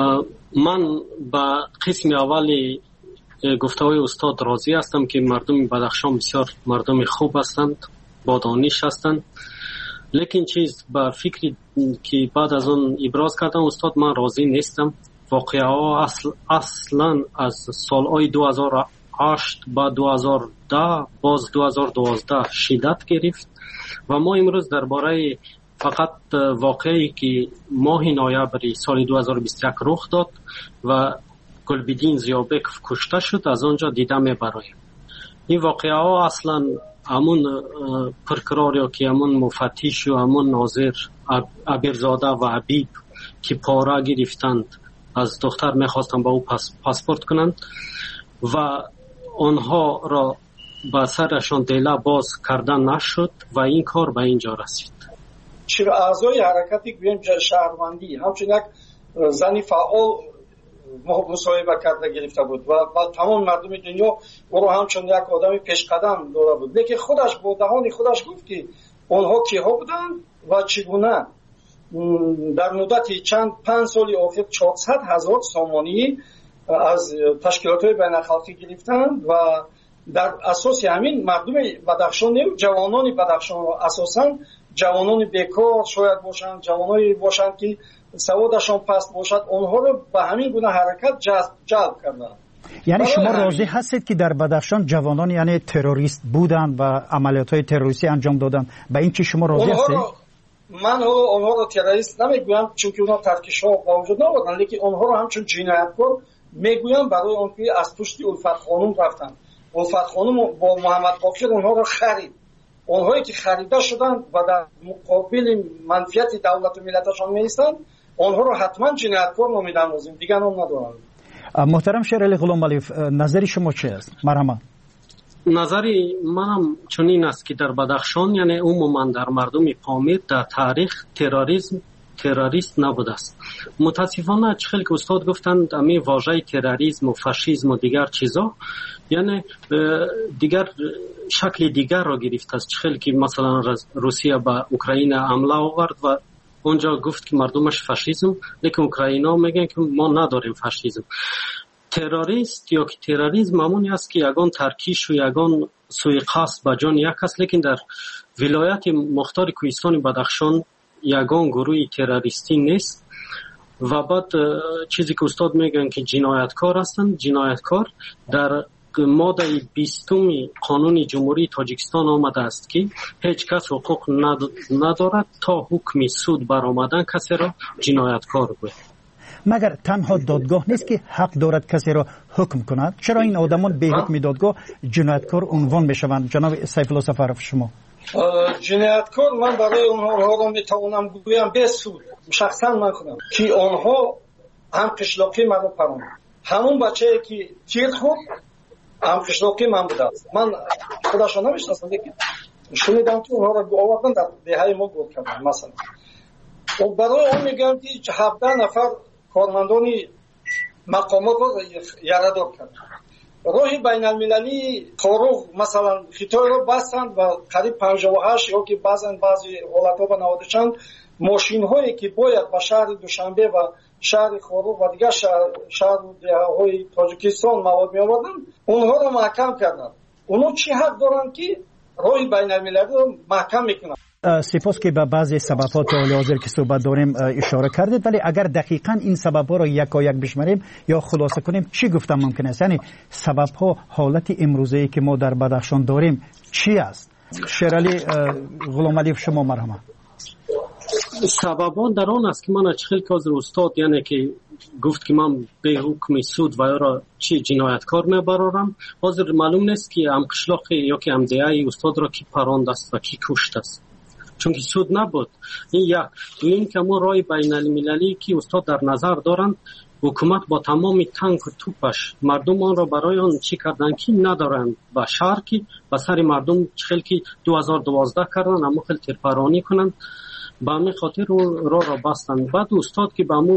من با قسم اولی گفته‌های استاد راضی هستم که مردم بدخشان بسیار مردم خوب هستند، با دانش هستند، لیکن چیز با فکری که بعد از اون ابراز کردن استاد من راضی نیستم. واقعه ها اصلا از سالهای 2008 با 2010 باز 2012 شدت گرفت و ما امروز درباره فقط واقعی که ماه نوامبر سال 2021 رخ داد و گلبدین زیابک کشته شد از آنجا دیده میبرایم. این واقعه ها اصلا همون پرکرار که همون مفتیش و همون ناظر عبیرزاده و عبیب که پاره گرفتند از دختر میخواستن با او پاسپورت کنند و آنها را با سرشان دیله باز کردن نشد و این کار به اینجا رسید. چرا اعضای حرکتی گویم شهروندی همچون یک زنی فعال مصاحبه کرده گرفته بود و تمام مردم دنیا او را همچون یک آدم پیشقدم داره بود، لیکن خودش با دهان خودش گفت که آنها کیها بودند و چگونه در مدت چند 5 سال اخیر 400,000 سامانی از تشکیلات‌های بین‌الخلقی گرفتند و در اساس همین مردم بدخشان جوانان بدخشان را اساساً جوانان بیکار شاید باشند، جوانایی باشند که سوادشان پست باشد، آنها رو به همین گونه حرکت جلب کردند. یعنی شما راضی هستید که در بدخشان جوانان یعنی تروریست بودند و عملیات‌های تروریستی انجام دادند؟ به این چی شما راضی هستید؟ من آنها رو تروریست نمیگویم چون که اونها ترکش‌ها با وجود نبودند، لیکن آنها رو همچون جنایتکار میگویم برای آنکه از پشت الفت خانم رفتند. الفت خانم با محمد باقر آنها رو خرید. آنهایی که خریده شدند و در مقابل منفعت دولت و ملتشان میستند، آنها رو حتما جنایتکار نمی‌دانیم، دیگه نام ندارند. محترم شیرعلی غلام علیف، نظر شما چی است؟ مرحبا. نظری منم چنین است که در بدخشان یعنی عموما در مردم پامیر در تاریخ تروریست نبوده است. متاسفانه چخیل که استاد گفتند امی واژه تروریسم و فاشیسم و دیگر چیزا یعنی دیگر شکل دیگر را گرفت است. چخیل که مثلا روسیه به اوکراین حمله آورد و اونجا گفت که مردمش فاشیسم، لیکن اوکراینا میگن که ما نداریم فاشیسم. تروریست یا که تروریسم همونی است که یگان ترکیش و یگان سوی قصد به جان یک است، لیکن در ولایت مختار کوهستان بدخشان یگان گروه تروریستی نیست. و بعد چیزی که استاد میگن که جنایتکار هستند، جنایتکار در ماده 20 قانون جمهوری تاجیکستان آمده است که هیچ کس حقوق ندارد تا حکم سود برآمدن کسی را جنایتکار گوید. مگر تنها دادگاه نیست که حق دارد کسی را حکم کند؟ چرا این آدمان به حکم دادگاه جنایتکار عنوان میشوند؟ جناب سیف الله سفرов شما جنایتکار من برای اونها رو میتوانم بگویم به سود شخصا من کنم که آنها هم قشلاقی من رو پروند. همون بچه‌ای که تیر خورد هم قشلاقی من بوده است. من خودش رو نمیشناسم لیکن شنیدم که اونها رو آوردن در دهه ما گفت کردن. مثلا و برای اون میگم که 17 نفر کارمندان مقامات رو یارادار کردن. راهی بین المللی کارو مثلا خطای رو بستند و قریب 58 یا که بعضی حالتها به نهادشان ماشین هایی که باید به شهر دوشنبه و شهر خورو و دیگر شهر های تاجیکستان مواد می آوردن اونها رو محکم کردن. اونها چی حق دارن که راهی بین المللی رو محکم میکنن؟ سپاس که به بعضی سبب‌ها تا حال حاضر که صحبت داریم اشاره کردید، ولی اگر دقیقاً این سبب‌ها را یکایک بشماریم یا خلاصه کنیم چی گفتم ممکن است؟ یعنی سبب‌ها حالت امروزی که ما در بدخشان داریم چی است؟ شیرعلی غلامعلی شما مرحمت. سببان در آن است که من چخیل که از استاد یعنی که گفت که من به حکم سود و یا را چی جنایتکار میبرارم، حاضر معلوم نیست که ام قشلاق یا که ام دیای استاد را کی پراند است و کی کشت است، چون که سود نبود. این یک. دویم که ما رای بین المللی که استاد در نظر دارند، حکومت با تمام تانک و توپش مردم آن را برای آن چی کردن که ندارند و شهر که به سر مردم چخیل که 2012 کردن اما خیلی ترپرانی کنند به همین خاطر را بستند. بعد استاد که به همون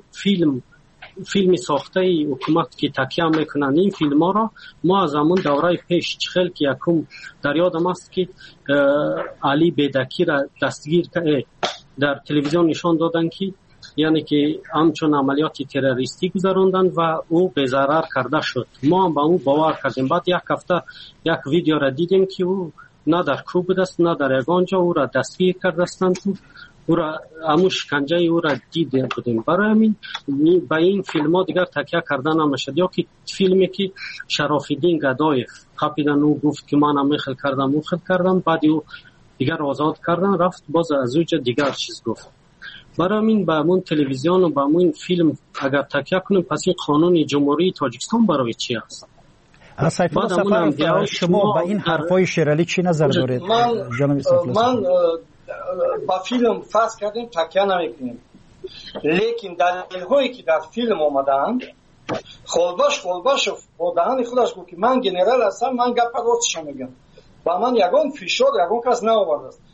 فیلم ساخته حکومت که تکیه میکنن این فیلم ها را ما از همون دوره پیش چخیل که یکم در یادم است که علی بیدکی را دستگیر در تلویزیون نشان دادن که یعنی که همچون عملیات تروریستی گذراندن و او به ضرر کرده شد. ما هم به او باور کردیم. بعد یک هفته یک ویدیو را دیدیم که او نه در کوب است نه در یگانجا او را دستگیر کرده استند، او را همون شکنجه او را دیده بودیم. برای همین به این فیلم ها دیگر تکیه کردن نمیشد. یا که فیلمی که شرافالدین گدایف خپیدن او گفت که من هم میخل کردم بعد او دیگر آزاد کردن رفت باز از اوجه دیگر چیز گفت. برای همین به همون تلویزیون و به همون فیلم اگر تکیه کنیم پس این قانون جمهوری تاجیکستان برای چی است؟ سیف الله سفرov شما با این حرفای شیرعلی چی نظر دارید؟ من با فیلم فرض کردیم تکیه نمیکنیم، لیکن دلیل هایی که در فیلم آمدن خلباش با دهن خودش گفت که من گنرال هستم، من گپ راستش میگم و من یگان فشار یگان کس نآورده است.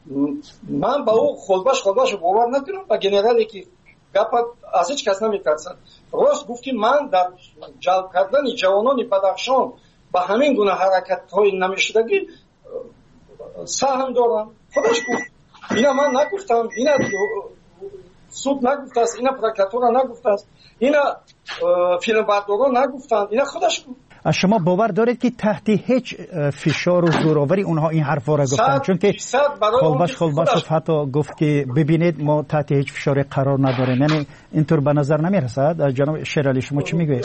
من با او خلباش باور نکنم و گنرالی که گپ از هیچ کس نمیترسد. راست گفتی من در جلب کردن جوانان بدخشان با همین گونه حرکت های نمیشدگی سهم دارم. خودش گفت. اینا من نگفتم، اینا سود نگفته است، اینا پروکاتور نگفته است، اینا فیلم برداران نگفتند، اینا خودش گفت. شما باور دارید که تحت هیچ فشار و زوراوری اونها این حرفا را گفتن؟ چون که خلباش حتی گفت که ببینید ما تحت هیچ فشاری قرار نداریم. یعنی اینطور به نظر نمیرسد؟ جناب شیرعلی شما چی میگوید؟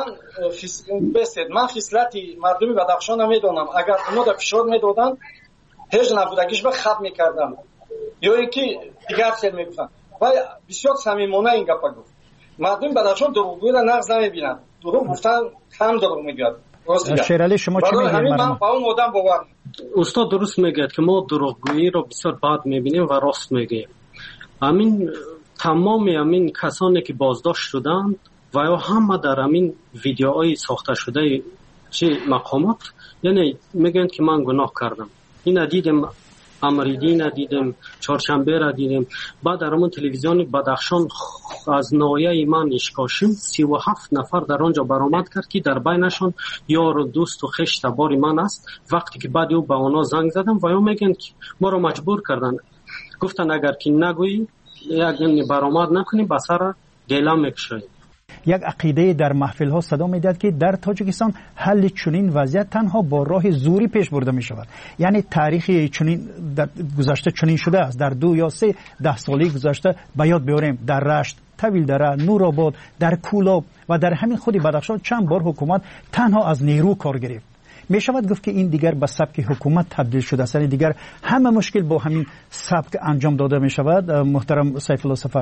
من خصلتی مردم بدخشان نمیدونم. اگر اونا در فشار میدادن هیچ نبودگیش به خط میکردم یا یکی دیگر خیلی میگفتن و بسیار صمیمانه این گپا گفت. مردم بدخشان دروغگویی را نقض نمیبینن، دروغ گفتن هم دروغ میگوید. شیرعلی شما چی میگید؟ من با اون آدم باور. استاد درست میگه که ما دروغگویی را بسیار بد میبینیم و راست میگه. همین تمام همین کسانی که بازداشت شدند و یا همه در همین ویدیوهای ساخته شده چه مقامات یعنی میگن که من گناه کردم. این دیدم امریدین دیدم، چهارشنبه را دیدم. بعد در همون تلویزیون بدخشان از ناحیه من اشکاشم 37 نفر در آنجا برآمد کرد که در بینشان یار و دوست و خویش تبار من است. وقتی که بعد او به اونا زنگ زدم و یا میگن که ما را مجبور کردن، گفتن اگر که نگویی یک برآمد نکنی به سر گله میکشید. یک عقیده در محفل ها صدا میداد که در تاجیکستان حل چنین وضعیت تنها با راه زوری پیش برده می شود. یعنی تاریخی چنین در گذشته چنین شده است. در 2 یا 3 سالی گذشته به یاد بیاریم در رشت، طویلدره، نورآباد، در کولاب و در همین خود بدخشان چند بار حکومت تنها از نیرو کار گرفت. می شود گفت که این دیگر به سبک حکومت تبدیل شده است. یعنی دیگر همه مشکل با همین سبک انجام داده می شود. محترم سیف الله سفرov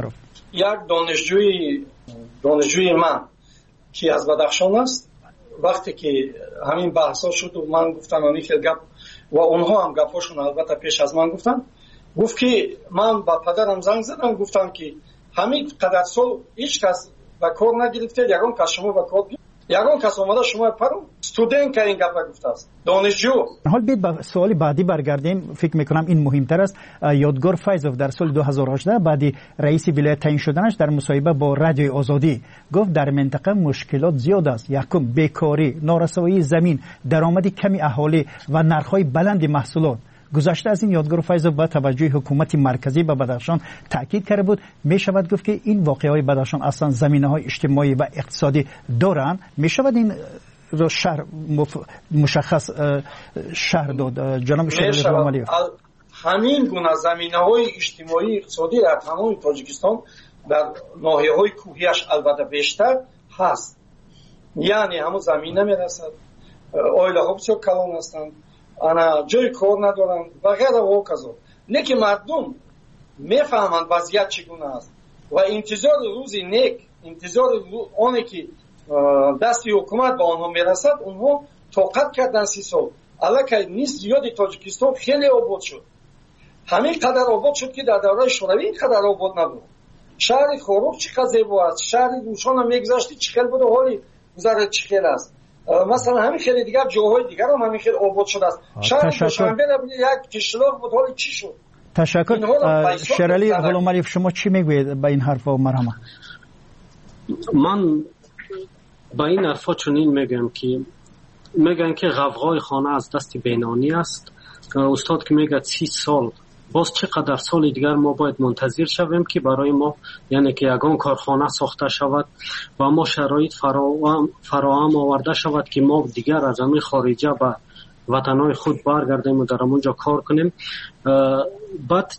یک دانشجوی من که از بدخشان است، وقتی که همین بحثا شد و من گفتم همین خیلی گپ و اونها هم گپاشون البته پیش از من گفتن، گفت که من با پدرم زنگ زدم گفتم که همین قدر سال هیچ کس با کار نگرفته، یگان کس شما با کار یگان کس اومده شما پرو استودنت که این گپ گفته است، دانشجو. حال بیت به سوال بعدی برگردیم. فکر میکنم این مهمتر است. یادگار فیضوف در سال 2018 بعد رئیس ولایت تعیین شدنش در مصاحبه با رادیوی آزادی گفت در منطقه مشکلات زیاد است. یکم بیکاری، نارسایی زمین، درآمد کمی اهالی و نرخ‌های بلند محصولات. گذشته از این یادگار فیضوف با توجه حکومت مرکزی به بدخشان تاکید کرده بود. می شود گفت که این واقعه‌های بدخشان اصلا زمینه‌های اجتماعی و اقتصادی دارند. می شود این رو شهر مشخص شهر داد جناب شهرلی غلامعلیف؟ همین گونه زمینه‌های اجتماعی اقتصادی در تمام تاجیکستان در ناحیه‌های کوهیش البته بیشتر هست. یعنی همون زمینه میرسد، اویل‌ها بسیار کلان هستند، انا جای کار ندارن و غیره و کذا. لیکن مردم میفهمند وضعیت چگونه است و انتظار روزی نیک، انتظار آنی که دستی حکومت به آنها میرسد، اونها طاقت کردن 30 سال. الکی نیست زیادی تاجیکستان خیلی آباد شد، همین قدر آباد شد که در دوره شوروی این قدر آباد نبود. شهر خوروغ چقدر زیبا است، شهر روشان هم میگذاشتی چقدر بود، حالی گذره چقدر است. مثلا همین خیلی دیگر جاهای دیگر هم همین خیلی آباد شده است. شهر دوشنبه یک کشلاق بود، حالی چی شد؟ تشکر. شهرلی غلامعلیف شما چی میگوید به این حرفا مرحبا؟ من با این حرفا چنین میگن که غوغای خانه از دست بینانی است. استاد که میگه 30 سال، باز چقدر سال دیگر ما باید منتظر شویم که برای ما، یعنی که یگان کارخانه ساخته شود و ما شرایط فراهم آورده شود که ما دیگر از همین خارجه به وطنهای خود برگردیم و در اونجا کار کنیم. بعد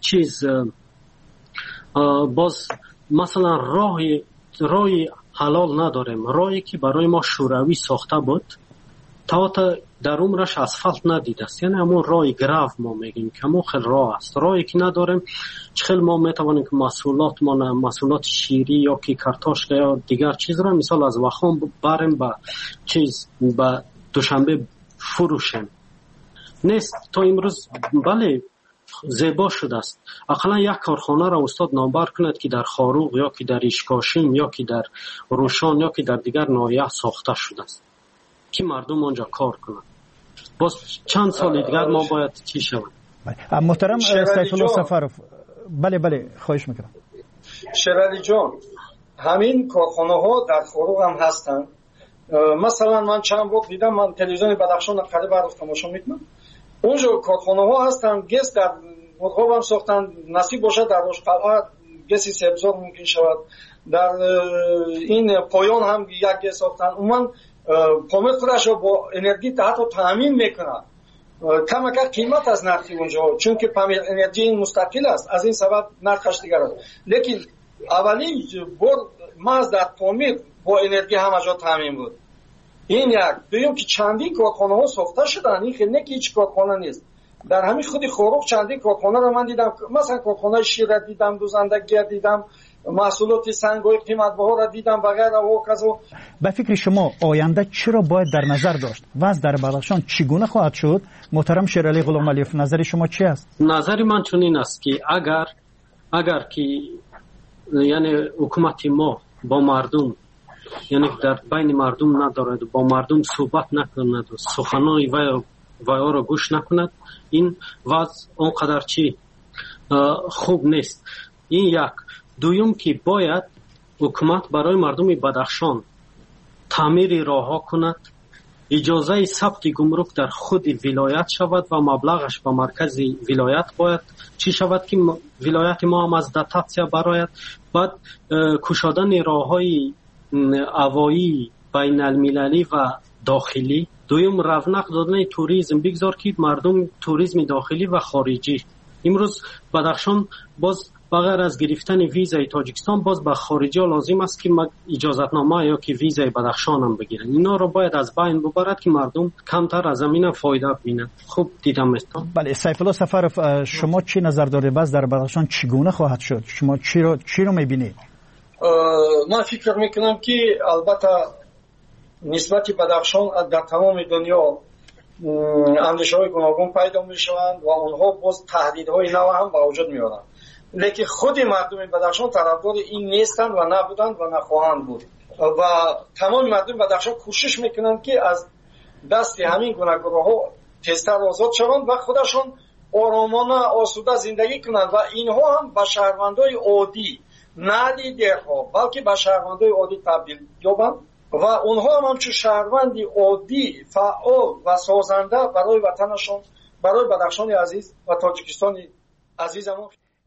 باز مثلا راهی حلال نداریم، راهی که برای ما شوروی ساخته بود تا در عمرش اسفالت ندیده است، یعنی همون راه گرو ما میگیم که همون خیلی راه است. راهی که نداریم چخیل ما میتوانیم که محصولات شیری یا که کارتاشک یا دیگر چیز را مثال از وخام بریم به دوشنبه فروشیم. نیست تا امروز بله زیبا شده است. اقلا یک کارخانه را استاد نامبر کند که در خاروغ یا که در اشکاشیم یا که در روشان یا که در دیگر ناحیه ساخته شده است که مردم آنجا کار کنند. باز چند سال دیگر ما باید چی شود؟ محترم سیف الله سفرов، بله خواهش میکنم. شهرلی جان، همین کارخانه ها در خاروغ هم هستند. مثلا من چند وقت دیدم، من تلویزیون بدخشان قریب برای تماشا میکنم، اونجا کارخانه ها هستند، گس در مرغاب هم ساختن، نصیب باشه در روشقلعه گسی سبزار ممکن شود، در این پایان هم یک گس ساختن. اون پامت خودش رو با انرژی حتی تامین میکنه، کم قیمت از نرخی اونجا، چون که انرژی این مستقل است، از این سبب نرخش دیگر است. لیکن اولی بار ماز در پامیر با انرژی همه جا تامین بود. این یک. دویم که چندین کارخانه ها ساخته شدن، این خیلی نه که هیچ کارخانه نیست. در همین خودی خوروغ چندین کارخانه رو من دیدم، مثلا کارخانه شیر دیدم، دوزندگی دیدم، محصولات سنگ‌های قیمت بها را دیدم و غیره و کذا. به فکر شما آینده چرا باید در نظر داشت؟ وضع در بدخشان چگونه خواهد شد؟ محترم شهرلی غلامعلیف، نظر شما چی است؟ نظر من چنین است که اگر که یعنی حکومت ما با مردم، یعنی در بین مردم ندارد، با مردم صحبت نکند و سخنان ویا را گوش نکند، این وضع اونقدر خوب نیست. این یک. دویم که باید حکومت برای مردم بدخشان تعمیر راهها کند، اجازه ثبت گمرک در خود ولایت شود و مبلغش به مرکز ولایت باید چی شود که ولایت ما هم از داتاسیا برآید. بعد کشادن راههای هوایی بین المللی و داخلی. دویم رونق دادن توریسم، بگذار که مردم توریسم داخلی و خارجی. امروز بدخشان باز بغیر از گرفتن ویزای تاجیکستان باز به خارجی ها لازم است که اجازتنامه یا که ویزای بدخشان هم بگیرن. اینا رو باید از بین ببرد که مردم کمتر از زمین فایده ببینن. خوب دیدم است. بله، سیف الله سفرов، شما چی نظر دارید؟ باز در بدخشان چگونه خواهد شد؟ شما چی رو میبینید؟ من فکر میکنم که البته نسبت بدخشان در تمام دنیا اندیشه های گوناگون پیدا میشوند و اونها باز تهدیدهای نو هم به وجود میارند، لیکن خود مردم بدخشان طرفدار این نیستند و نبودند و نخواهند بود و تمام مردم بدخشان کوشش میکنند که از دست همین گوناگون ها تیزتر آزاد شوند و خودشان آرامانه آسوده زندگی کنند و اینها هم به شهروندای عادی نه لیدرها بلکه به شهروندای عادی تبدیل یابند و اونها هم همچون شهروندی عادی فعال و سازنده برای وطنشان، برای بدخشان عزیز و تاجیکستان عزیزمون.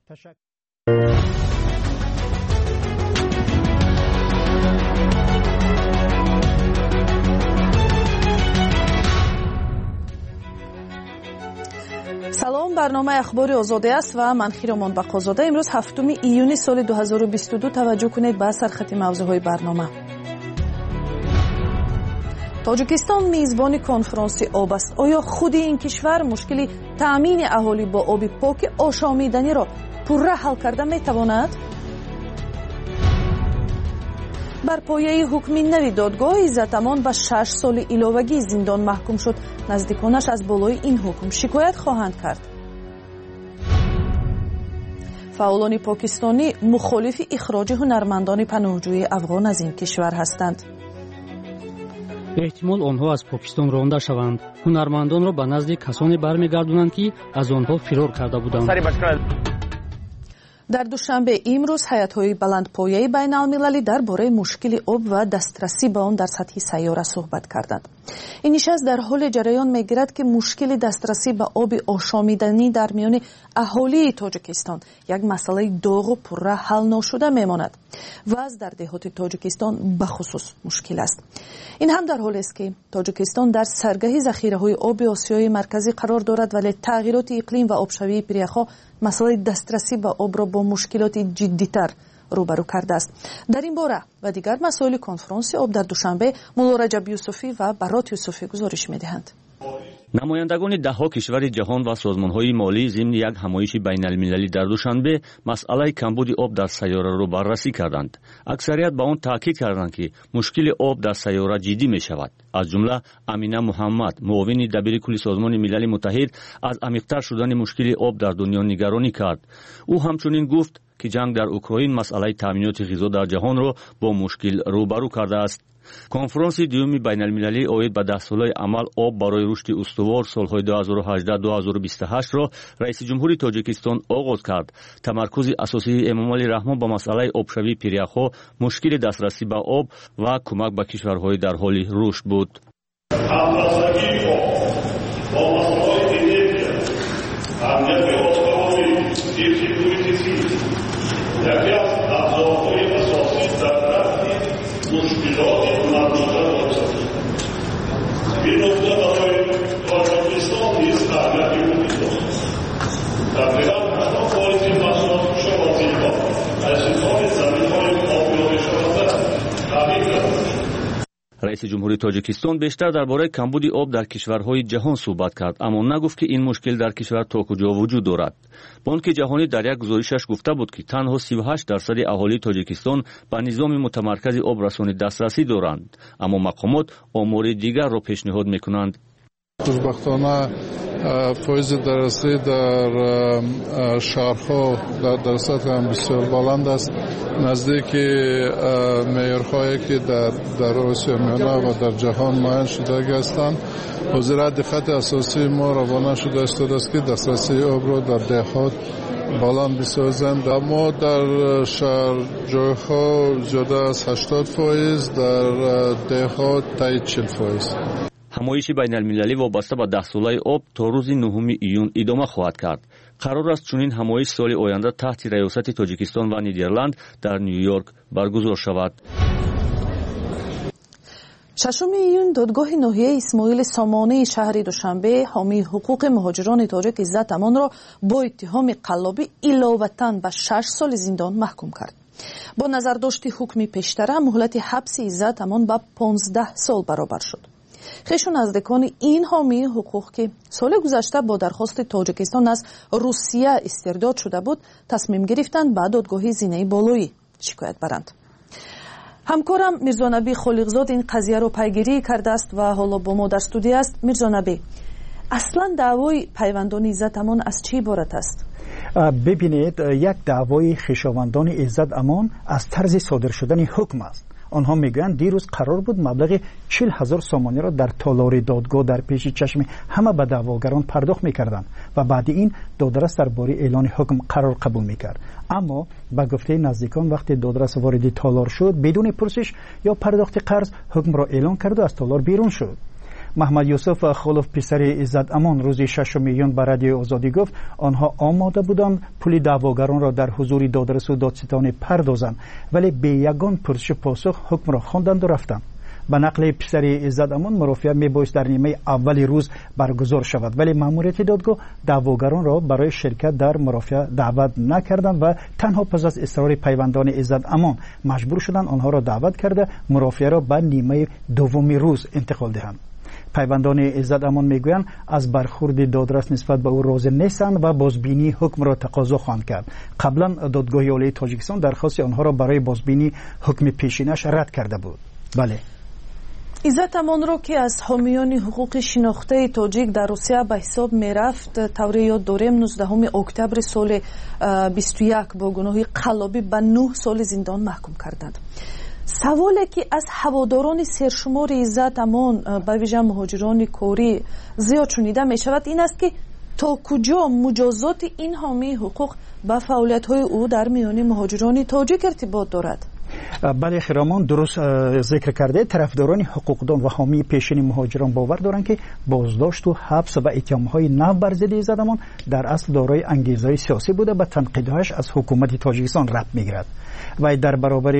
салом, барномаи ахбори озодӣ аст ва ман хиромон бақозода. имрӯз 7 июни соли 2022 таваҷҷӯҳ кунед ба сархати мавзӯъҳои барнома. тоҷикистон мизбони конфронси об аст. оё худи ин кишвар мушкили таъмини аҳолӣ бо оби поки ошомиданиро пурра ҳал карда метавонад? бар пояи ҳукми нави додгоҳ Иззатамон ба 6 соли иловагӣ зиндон маҳкум шуд. наздиконаш аз болои ин ҳукм шикоят хоҳанд кард. фаъолони покистонӣ мухолифи ихроҷи ҳунармандони паноҳҷӯи афғон аз ин кишвар ҳастанд. эҳтимол онҳо аз покистон ронда шаванд. ҳунармандонро ба назди касоне бармегардонанд ки аз онҳо фирор карда буданд. дар душанбе имрӯз ҳайатҳои баландпояи байналмилалӣ дар бораи мушкили об ва дастрасӣ ба он дар сатҳи сайёра суҳбат карданд. ин нишаст дар ҳоле ҷараён мегирад ки мушкили дастрасӣ ба оби ошомиданӣ дар миёни аҳолии тоҷикистон як масъалаи доғу пурра ҳал ношуда мемонад. вазъ дар деҳоти тоҷикистон бахусус мушкил аст. ин ҳам дар ҳолест ки тоҷикистон дар саргаҳи захираҳои оби осиёи марказӣ қарор дорад, вале тағйироти иқлим ва обшавии пиряхҳо масъалаи дастрасӣ ба обро бо мушкилоти ҷиддитар рӯбарӯ кардааст. дар ин бора ва дигар масоили конфронси об дар душанбе мулло Раҷаб Юсуфӣ ва Барот Юсуфӣ гузориш медиҳанд. намояндагони даҳҳо кишвари ҷаҳон ва созмонҳои молӣ зимни як ҳамоиши байналмилалӣ дар душанбе масъалаи камбуди об дар сайёраро баррасӣ карданд. аксарият ба он таъкид карданд ки мушкили об дар сайёра ҷиддӣ мешавад. аз ҷумла Амина Муҳаммад, муовини дабири кулли созмони милали муттаҳид, аз амиқтар шудани мушкили об дар дунё нигаронӣ кард. ӯ ҳамчунин гуфт ки ҷанг дар Украин масъалаи таъминоти ғизо дар ҷаҳонро бо мушкил рӯбарӯ кардааст. конфронси дуюми байналмилалӣ оид ба 10 солаи амал об барои рушди устувор солҳои 2018-2028-ро раиси ҷумҳури Тоҷикистон оғоз кард. тамаркузи асосии Эмомалӣ Раҳмон ба масъалаи обшавии пиряхҳо, мушкили дастрасӣ ба об ва кӯмак ба кишварҳои дар ҳоли рушд буд. раиси ҷумҳури Тоҷикистон бештар дар бораи камбуди об дар кишварҳои ҷаҳон суҳбат кард, аммо нагуфт ки ин мушкил дар кишвар то куҷо вуҷуд дорад. бонки ҷаҳонӣ дар як гузоришаш гуфта буд ки танҳо 38% аҳолии Тоҷикистон ба низоми мутамаркази обрасонӣ дастрасӣ доранд, аммо мақомот омори дигарро пешниҳод мекунанд. хушбахтона фоизи дарсӣ дар шаҳрҳо дар сатҳи ҳам бисёр баланд аст. наздики меъёрҳое ки дар осиё миёна ва дар ҷаҳон муайян шудагӣ ҳастанд. ҳозир диққати асосии мо равона шуда истодааст ки дастрасии обро дар деҳот баланд бисозанд. аммо дар шаҳрҷойҳо зиёда аз 80%, дар деҳот таи 40%. ҳамоиши байналмилалӣ вобаста ба 10-солаи об то рӯзи 9 июн идома хоҳад кард. қарор аст чунин ҳамоиш соли оянда таҳти раёсати Тоҷикистон ва Нидерланд дар Нью-Йорк баргузор шавад. 6 июн додгоҳи ноҳияи Исмоили Сомонии шаҳри Душанбе ҳомии ҳуқуқи муҳоҷирони тоҷик Иззатамонро бо иттиҳоми қаллобӣ иловатан ба 6 соли зиндон маҳкум кард. бо назардошти ҳукми пештара муҳлати ҳабси Иззатамон ба 15 сол баробар шуд. хешу наздикони ин ҳомии ҳуқуқ ки соли гузашта бо дархости Тоҷикистон аз Русия истирдод шуда буд, тасмим гирифтанд ба додгоҳи зинаи болоӣ шикоят баранд. ҳамкорам мирзонабӣ холиқзод ин қазияро пайгирӣ кардааст ва ҳоло бо мо дар студия аст. мирзонабӣ, аслан даъвои пайвандони Иззат Амон аз чӣ иборат аст? бибинед, як даъвои хишовандони Иззат Амон аз тарзи содир шудани ҳукм аст. онҳо мегӯянд дирӯз қарор буд маблағи 40,000 сомониро дар толори додгоҳ дар пеши чашми ҳама ба даъвогарон пардохт мекарданд ва баъди ин додрас дар бори эълони ҳукм қарор қабул мекард. аммо ба гуфтаи наздикон вақте додрас вориди толор шуд, бидуни пурсиш ё пардохти қарз ҳукмро эълон карду аз толор берун шуд. محمد یوسف خلوف پسر عزت امان روز 6 میلیون به رادیو آزادی گفت آنها آماده بودند پول دعواگران را در حضور دادرس و دادستان پردازند، ولی به یگان پرسش پاسخ حکم را خواندند و رفتند. به نقل پسر عزت امان مرافعه میبایست در نیمه اول روز برگزار شود، ولی ماموریت دادگاه دعواگران را برای شرکت در مرافعه دعوت نکردند و تنها پس از اصرار پیوندان عزت امان مجبور شدند آنها را دعوت کرده مرافعه را به نیمه دوم روز انتقال دهند. پیوندان عزت امان میگویند از برخورد دادرس نسبت به او راضی نیستند و بازبینی حکم را تقاضا خواهند کرد. قبلا دادگاه عالی تاجیکستان درخواست آنها را برای بازبینی حکم پیشینش رد کرده بود. بله. عزت امانро که از حامیان حقوق شناخته تاجیک در روسیه به حساب میرفت، طوری یاد داریم 19 اکتبر سال 21 با گناه قلابی به 9 سال زندان محکوم کردند. سوالی که از هواداران سرشمار عزت امان به ویژه مهاجران کوری زیاد شنیده می شود این است که تا کجا مجازات این حامی حقوق به فعالیت های او در میان مهاجران تاجیک ارتباط دارد؟ بله خیرامان درست ذکر کرده. طرفداران حقوقدان و حامی پیشین مهاجران باور دارند که بازداشت و حبس و اتهام‌های نو بر ضد عزت امان در اصل دارای انگیزه سیاسی بوده و تنقیدهاش از حکومت تاجیکستان رد میگیرد و در برابر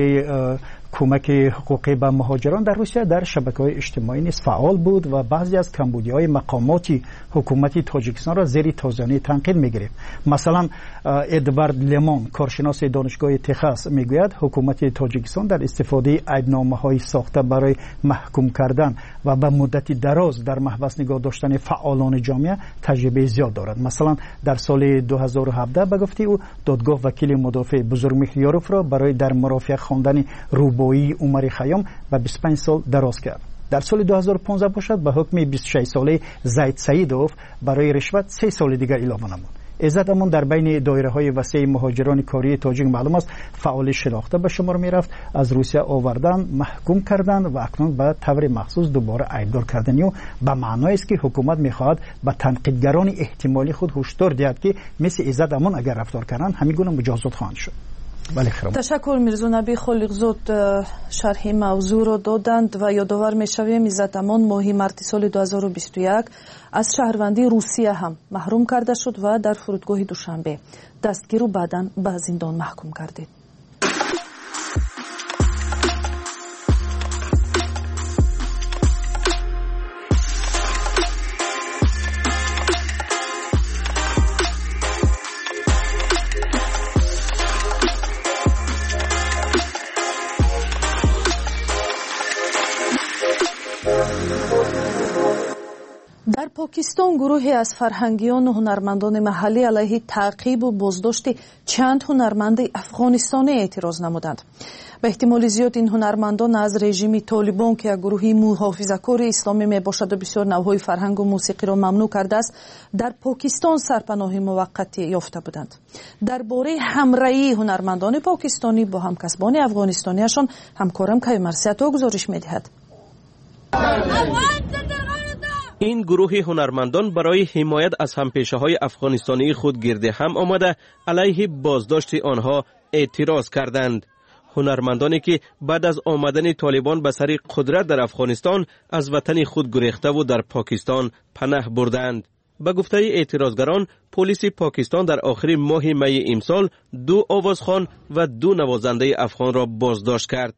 کمک حقوقی به مهاجران در روسیه در شبکه‌های اجتماعی نیز فعال بود و بعضی از کمبودی‌های مقامات حکومت تاجیکستان را زیر تازیانه تنقید می‌گرفت. مثلا ادوارد لیمون کارشناس دانشگاه تگزاس میگوید حکومت تاجیکستان در استفاده عیبنامه‌های ساخته برای محکوم کردن و به مدت دراز در محبس نگاه داشتن فعالان جامعه تجربه زیاد دارد. مثلا در سال 2017 به گفته او دادگاه وکیل مدافع بزرگمیخیاروف را برای در مرافعه خواندن روبایی عمر خیام و 25 سال دراز کرد. در سال 2015 باشد به حکم 26 ساله زید سعیدوف برای رشوت 3 سال دیگر اضافه نمود. عزت امان در بین دایره‌های وسیع مهاجران کاری تاجیک معلوم است فعال شناخته به شمار می‌رفت، از روسیه آوردن، محکوم کردن و اکنون به طور مخصوص دوباره عیبدار کردنی و به معنای است که حکومت می‌خواهد به تنقیدگران احتمالی خود هشدار دهد که مثل عزت امان اگر رفتار کردند همین گونه مجازات خواهند شد. تشکر میرزونبی خالقزاد شرح موضوع را دادند و یادآور میشویم عزت امان ماه مارس سال 2021 از شهروندی روسیه هم محروم کرده شد و در فرودگاه دوشنبه دستگیر و بعداً به زندان محکوم گردید. در پاکستان گروهی از فرهنگیان و هنرمندان محلی علیه تعقیب و بازداشت چند هنرمند افغانستانی اعتراض نمودند. به احتمال زیاد این هنرمندان از رژیم طالبان که گروهی محافظه‌کار اسلامی میباشد و بسیار نوع‌های فرهنگ و موسیقی را ممنوع کرده است، در پاکستان سرپناه موقتی یافته بودند. درباره همراهی هنرمندان پاکستانی با همکسبان افغانستانیشان همکارم کیمرسیتا گزارش می‌دهد. این گروه هنرمندان برای حمایت از همپیشه‌های افغانستانی خود گرد هم آمده علیه بازداشت آنها اعتراض کردند. هنرمندانی که بعد از آمدن طالبان به سر قدرت در افغانستان از وطن خود گریخته و در پاکستان پناه بردند. به گفته اعتراضگران، پلیس پاکستان در آخر ماه می امسال 2 آوازخوان و 2 نوازنده افغان را بازداشت کرد.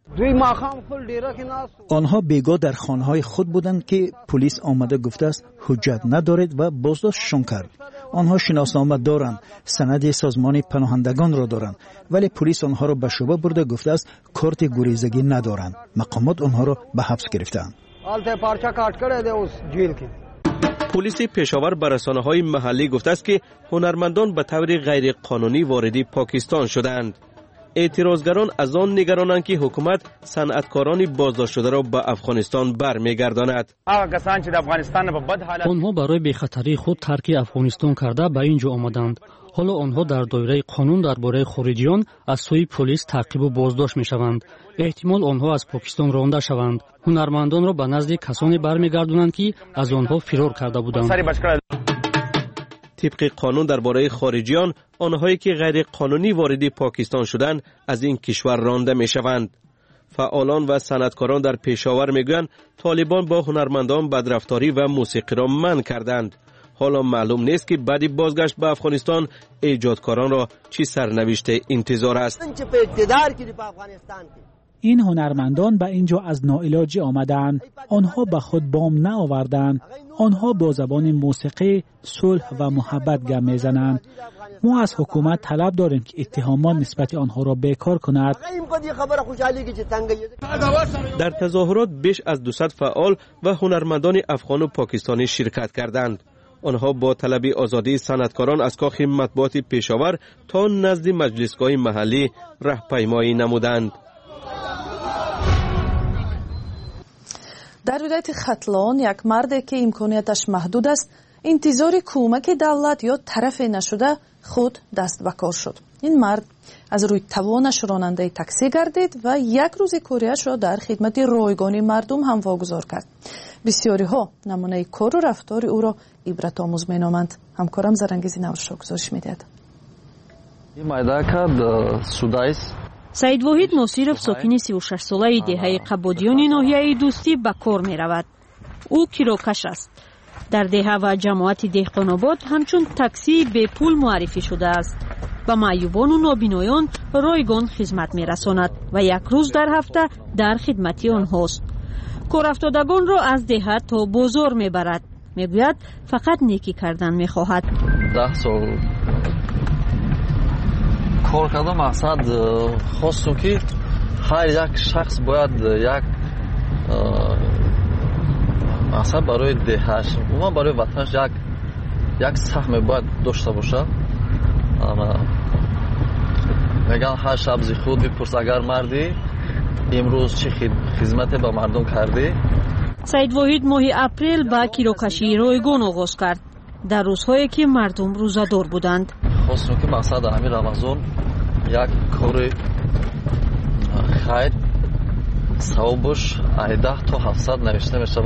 آنها بیگاه در خانه‌های خود بودند که پلیس آمده گفته است حجت ندارد و بازداشتشان کرد. آنها شناسنامه دارند، سند سازمان پناهندگان را دارند، ولی پلیس آنها را به شعبه برده گفته است کارت گریزگی ندارند. مقامات آنها را به حبس گرفتند. پلیس پشاور به رسانه‌های محلی گفته است که هنرمندان به طور غیر قانونی وارد پاکستان شدند. اعتراضگران از آن نگرانند که حکومت صنعتکاران بازداشت شده را به افغانستان برمیگرداند. آنها برای بی‌خطری خود ترک افغانستان کرده به اینجا آمدند. حالا آنها در دایره قانون درباره خارجیان از سوی پلیس تعقیب و بازداشت می‌شوند. احتمال آنها از پاکستان رانده شوند. هنرمندان را به نزد کسانی برمیگردانند که از آنها فرار کرده بودند. طبق قانون درباره خارجیان، آنهایی که غیر قانونی وارد پاکستان شدند از این کشور رانده می‌شوند. فعالان و صنعتکاران در پشاور میگویند طالبان با هنرمندان بدرفتاری و موسیقی را منع کردند. حالا معلوم نیست که بعد بازگشت به افغانستان ایجادکاران را چی سرنوشت انتظار است. این هنرمندان به اینجا از ناعلاجی آمدند. آنها به خود بام نآوردند. آنها با زبان موسیقی صلح و محبت گپ میزنند. ما از حکومت طلب داریم که اتهامات نسبت آنها را بیکار کند. در تظاهرات بیش از 200 فعال و هنرمندان افغان و پاکستانی شرکت کردند. آنها با طلب آزادی صنعتکاران از کاخ مطبوعات پشاور تا نزد مجلسگاه محلی راهپیمایی نمودند. در ولایت ختلان یک مرد که امکانیتش محدود است انتظار کمک دولت یا طرف نشده خود دست به کار شد. این مرد از روی توانش راننده تاکسی گردید و یک روز کاریش را در خدمت رایگان مردم هم واگذار کرد. بسیاری ها نمونه کار و رفتار او را عبرت آموز مینامند. همکارم زرنگیزی نورشا گزارش میدهد. سعید واحد ناصیرов ساکن 36 ساله دهه قبادیان ناحیه دوستی به کار می رود. او کیروکش است. در دهه و جماعت دهقان‌آباد همچون تاکسی به پول معرفی شده است. به معیوبان و نابینایان رایگان خدمت می رساند و یک روز در هفته در خدمتی آنهاست. کار افتادگان را از دهه تا بازار می برد. می گوید فقط نیکی کردن می خواهد. 10 سال کار کردن مقصد خواستم که هر یک شخص باید یک مقصد برای دهش و برای وطنش یک سهم باید داشته باشه. میگن هر شب زی خود بپرس اگر مردی امروز چی خدمت به مردم کردی. سعید واحد ماه اپریل با کیروکشی رایگان آغاز کرد در روزهایی که مردم روزادار بودند. خواستم که مقصد همین رمضان یک کار خیر ثوابش 10 تا 700 نوشته میشه.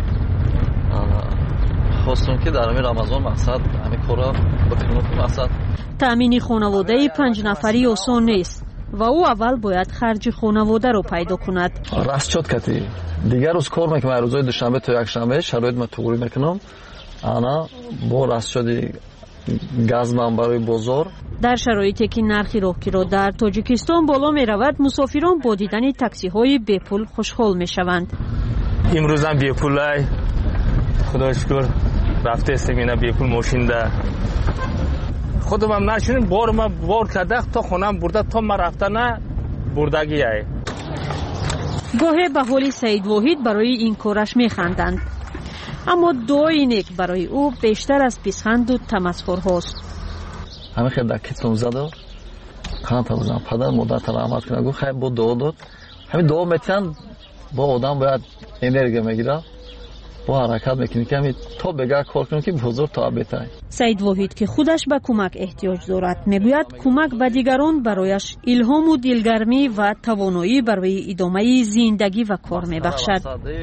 خواستم که در همین رمضان مقصد همین کارا بکنم که مقصد تامین خانواده 5 نفری آسان نیست و او اول باید خرج خانواده رو پیدا کند. راست شد کتی دیگر روز کار میکنم. روزهای دوشنبه تا یک شنبه شرایط ما توری میکنم. انا با راست شدی گاز من برای بازار. در شرایطی که نرخ راهگیرا در تاجیکستان بالا می رود مسافران با دیدن تاکسی های بی پول خوشحال می شوند. امروز هم بی پول خدا شکر رفته استم اینا بی پول ماشین ده خودم هم نشونیم بار کرده تا خونم برده تا من رفته نه بردگی های. گاهی به حال سعید واحد برای این کارش می خندند. اما دعای نیک برای او بیشتر از پیشخند و تمسخر هاست. همه خیلی در کتم زده خانه بودم پدر مادر رحمت کنه. گو خیلی با دعا داد. همین دعا میتن با آدم باید انرژی میگیره با حرکت میکنی که همین تا بگه کار کنیم که بزرگ تا بهتر. سعید واحد که خودش به کمک احتیاج دارد میگوید کمک به دیگران برایش الهام و دلگرمی و توانایی برای ادامه زندگی و کار میبخشد.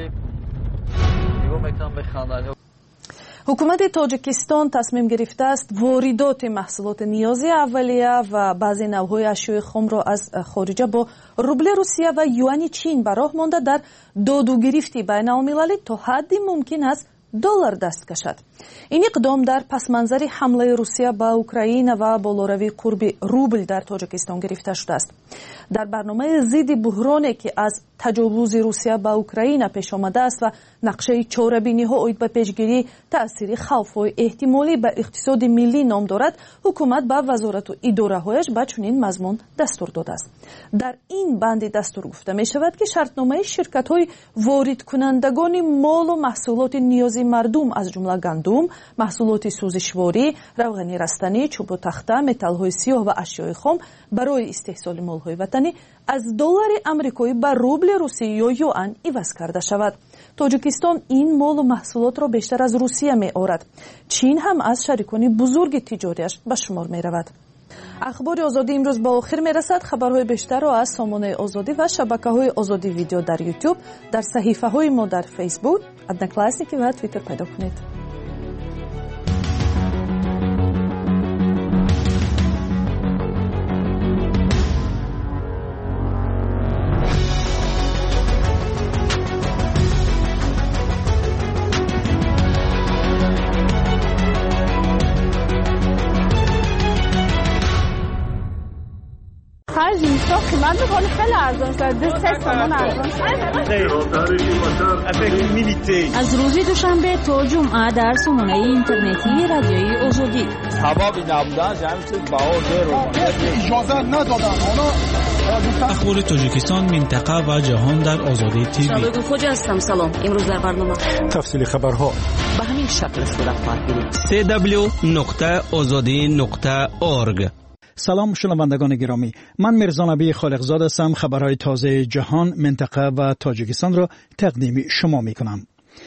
حکومت تاجیکستان تصمیم گرفته است واردات محصولات نیازی اولیه و بعضی نوع‌های اشیاء خام را از خارج با روبل روسیه و یوان چین به راه مانده در داد و گرفتی بین المللی تا حدی ممکن است دلار دست کشد. این اقدام در پس منظر حمله روسیه به اوکراین و بالاروی قرب روبل در تاجیکستان گرفته شده است. در برنامه ضد بحرانی که از تجاوز روسیه به اوکراین پیش آمده است و نقشه چاره‌بینی ها اید به پیشگیری تأثیر خوف‌های احتمالی به اقتصاد ملی نام دارد، حکومت به وزارت و اداره‌هایش به چنین مضمون دستور داده است. در این بند دستور گفته می شود که شرطنامه شرکت‌های وارد کنندگان مال و محصولات نیازی نیازی مردم از جمله گندم، محصولات سوزشواری، روغن رستنی، چوب و تخته، متال‌های سیاه و اشیاء خام برای استحصال مال‌های وطنی از دلار آمریکایی به روبل روسیه یا یوان عوض کرده شود. تاجیکستان این مال و محصولات را بیشتر از روسیه می‌آورد. چین هم از شریکان بزرگ تجاریش به شمار می‌رود. اخبار آزادی امروز به آخر میرسد. خبرهای بیشتر را از سامانه آزادی و شبکه‌های آزادی ویدیو در یوتیوب، در صحیفه‌های ما در فیسبوک، ادناکلاسیکی و توییتر پیدا کنید. من تو خیلی خیلی ارزان شد. 3 تومان ارزان شد. از روز دوشنبه تا جمعه در سامانه اینترنتی رادیوی آزادی. ثوابی نبودن همین چیز باور اجازه ندادن. اخبار تاجیکستان، منطقه و جهان در آزادی تیوی. شباب خوش هستم. سلام. امروز در برنامه تفصیل خبرها به همین شکل صورت خواهد گرفت. www.azadi.org. سلام شنوندگان گرامی، من میرزا نبی خالقزاد هستم. خبرهای تازه جهان، منطقه و تاجیکستان را تقدیم شما میکنم.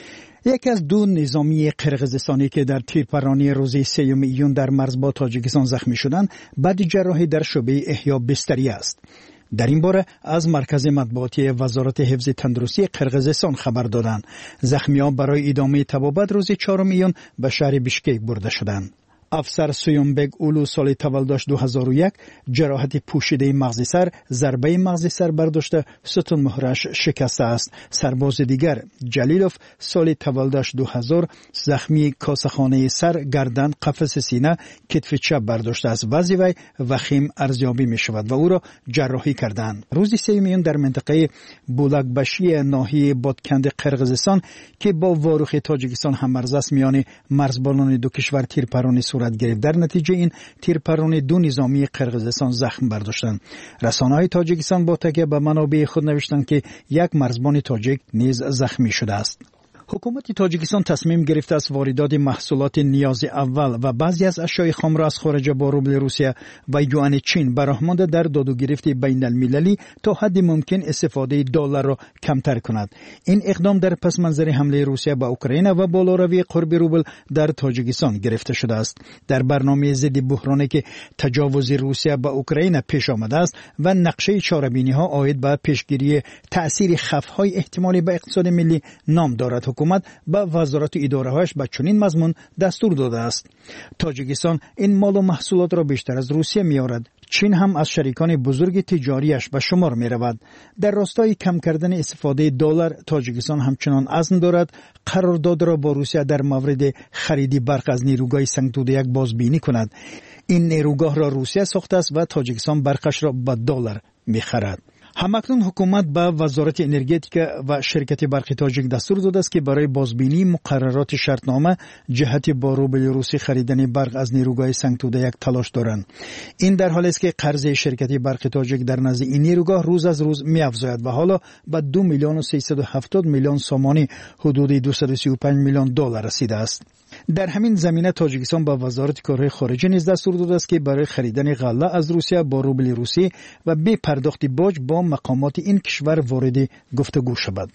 یکی از 2 نظامی قرقیزستانی که در تیرپرانی روز 3 ایون در مرز با تاجیکستان زخمی شدند، بعد جراحی در شعبه احیا بستری است. در این باره از مرکز مطبوعاتی وزارت حفظ تندرستی قرقیزستان خبر دادند. زخمی‌ها برای ادامه طبابت روز 4 ایون به شهر بیشکک برده شدند. افسر سویونبگ اولو سال تولدش 2001 جراحت پوشیده مغز سر، ضربه مغز سر برداشته، ستون مهرش شکسته است. سرباز دیگر جلیلوف سال تولدش 2000 زخمی کاسه‌خانه سر، گردن، قفس سینه، کتف چپ برداشته است. وضع وی وخیم ارزیابی می شود و او را جراحی کردند. روز 3 میون در منطقه بولکبشی ناحیه بادکند قرقیزستان که با واروخ تاجیکستان هم مرز است، میان مرزبانان دو کشور تیرپرانی صورت گرفت. در نتیجه این تیرپرانی 2 نظامی قرقیزستان زخم برداشتند. رسانه‌های تاجیکستان با تکیه به منابع خود نوشتند که یک مرزبان تاجیک نیز زخمی شده است. حکومت تاجیکستان تصمیم گرفته است واردات محصولات نیاز اول و بعضی از اشیاء خام را از خارج با روبل روسیه و یوان چین برآمده در داد و گرفت بین المللی تا حد ممکن استفاده دلار را کمتر کند. این اقدام در پس منظر حمله روسیه به اوکراین و بالاروی قرب روبل در تاجیکستان گرفته شده است. در برنامه ضد بحرانی که تجاوز روسیه به اوکراین پیش آمده است و نقشه چاره‌بینی‌ها عاید به پیشگیری تأثیر خف‌های احتمالی به اقتصاد ملی نام دارد. حکومت به وزارت و اداره‌هاش به چنین مضمون دستور داده است. تاجیکستان این مال و محصولات را بیشتر از روسیه می‌آورد. چین هم از شریکان بزرگ تجاریش به شمار می‌رود. در راستای کم کردن استفاده دلار، تاجیکستان همچنان عزم دارد قرارداد را با روسیه در مورد خرید برق از نیروگاه سنگتوده بازبینی کند. این نیروگاه را روسیه ساخته است و تاجیکستان برقش را با دلار می‌خرد. همکنون حکومت به وزارت انرژتیک و شرکت برق تاجیک دستور داده است که برای بازبینی مقررات شرطنامه جهت با روبل روسی خریدن برق از نیروگاه سنگتوده تلاش دارند. این در حالی است که قرض شرکت برق تاجیک در نزد این نیروگاه روز از روز می‌افزاید و حالا به 2,370,000,000 سومانی حدود 235 میلیون دلار رسیده است. در همین زمینه تاجیکستان با وزارت کارهای خارجه نیز دستور داده است که برای خریدن غله از روسیه با روبل روسی و بی پرداخت باج با مقامات این کشور وارد گفتگو شود.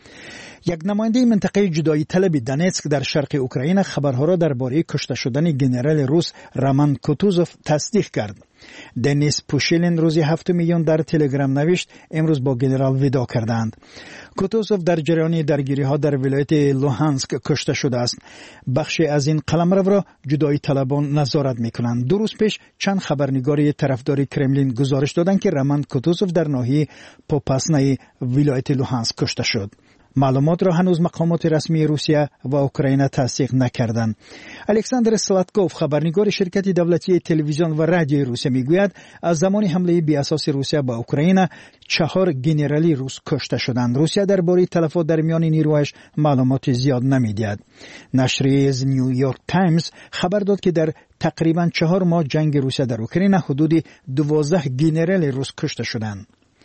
یک نماینده منطقه جدایی طلب دونتسک در شرق اوکراین خبرها را درباره کشته شدن ژنرال روس رمان کوتوزوف تصدیق کرد. دنیس پوشیلین روز 7 میون در تلگرام نوشت امروز با ژنرال ودا کردند. کوتوزوف در جریان درگیری‌ها در ولایت لوهانسک کشته شده است. بخشی از این قلمرو را جدایی طلبان نظارت می‌کنند. 2 روز پیش چند خبرنگار طرفدار کرملین گزارش دادند که رمان کوتوزوف در ناحیه پوپاسنای ولایت لوهانسک کشته شد. معلومات را هنوز مقامات رسمی روسیه و اوکراین تصدیق نکردند. الکساندر سلاتکوف خبرنگار شرکت دولتی تلویزیون و رادیوی روسیه میگوید از زمان حمله بی اساس روسیه به اوکراین 4 ژنرالی روس کشته شدند. روسیه درباره تلفات در میان نیروهاش معلومات زیاد نمیدهد. نشریه نیویورک تایمز خبر داد که در تقریبا 4 ماه جنگ روسیه در اوکراین حدود 12 ژنرال روس کشته شدند.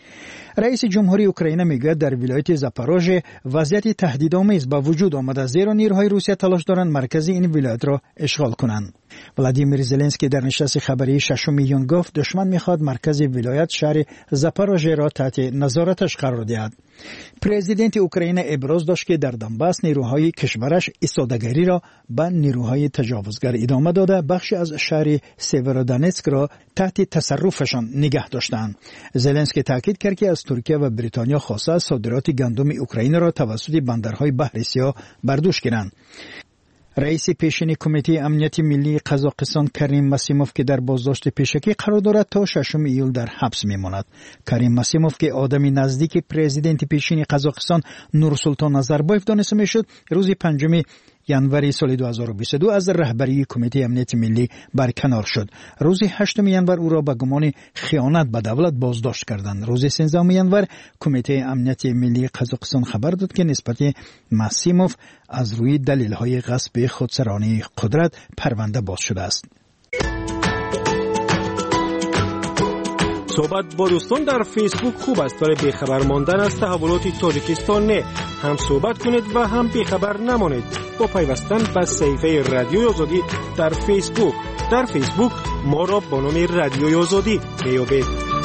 رئیس جمهوری اوکراین میگوید در ولایت زاپاروژه وضعیت تهدیدآمیز به وجود آمده، زیرا نیروهای روسیه تلاش دارند مرکز این ولایت را اشغال کنند. ولادیمیر زلنسکی در نشست خبری 6 میلیون گفت دشمن میخواد مرکز ولایت شهر زاپاروژه را تحت نظارتش قرار دهد. پرزیدنت اوکراین ابراز داشت که در دنباس نیروهای کشورش ایستادگی را به نیروهای تجاوزگر ادامه داده بخشی از شهر سیورودانتسک را تحت تصرفشان نگه داشتند. زلنسکی تاکید کرد که از ترکیه و بریتانیا خواسته صادرات گندم اوکراین را توسط بندرهای بحر سیاه برداشت کنند. رئیس پیشین کمیته امنیت ملی قزاقستان کریم مسیموف که در بازداشت پیشکی قرار دارد تا 6 ایول در حبس میماند. کریم مسیموف که آدمی نزدیک پرزیدنت پیشین قزاقستان نورسلطان نظربایف دانسته میشد، روز 5 ینوری سال 2022 از رهبری کمیته امنیت ملی برکنار شد. روز 8 ینور او را به گمان خیانت به دولت بازداشت کردند. روز 13 ینور کمیته امنیت ملی قزاقستان خبر داد که نسبت مسیموف از روی دلیل‌های غصب خودسرانه قدرت پرونده باز شده است. صحبت با دوستان در فیسبوک خوب است، ولی بیخبر ماندن از تحولات تاجیکستان نه. هم صحبت کنید و هم بیخبر نمانید با پیوستن به صفحه رادیوی آزادی در فیسبوک. در فیسبوک ما را با نام رادیوی آزادی میابید.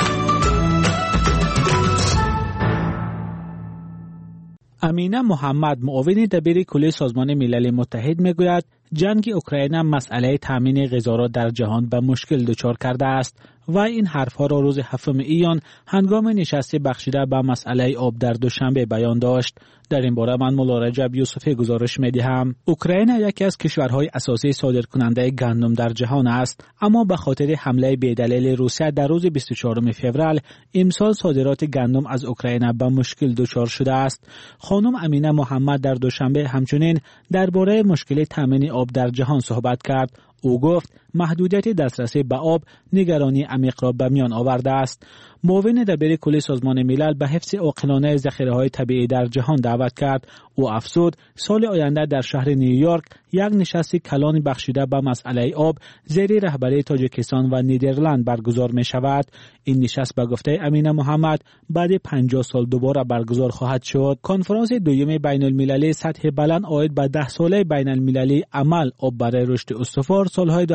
امینه محمد معاون دبیر کل سازمان ملل متحد میگوید جنگ اوکراین مسئله تامین غذا را در جهان به مشکل دچار کرده است و این حرفها را روز 7 ایان هنگام نشست بخشیده به مسئله آب در دوشنبه بیان داشت. در این باره من مولا رجب یوسفی گزارش می‌دهم. اوکراین یکی از کشورهای اساسی صادرکننده گندم در جهان است، اما به خاطر حمله بی‌دلیل روسیه در روز 24 فوریه امسال صادرات گندم از اوکراین به مشکل دچار شده است. خانم امینه محمد در دوشنبه همچنین درباره مشکل تامین آب در جهان صحبت کرد. او گفت محدودیت دسترسی به آب نگرانی عمیق را به میان آورده است. معاون دبیر کل سازمان ملل به حفظ عاقلانه ذخیره‌های طبیعی در جهان دعوت کرد. او افزود سال آینده در شهر نیویورک یک نشست کلان بخشیده به مسئله آب زیر رهبری تاجیکستان و نیدرلند برگزار می شود. این نشست به گفته امینه محمد بعد 50 سال دوباره برگزار خواهد شد. کنفرانس دوم بین المللی سطح بلند عاید به 10 ساله بین المللی عمل آب برای رشد استوار سالهای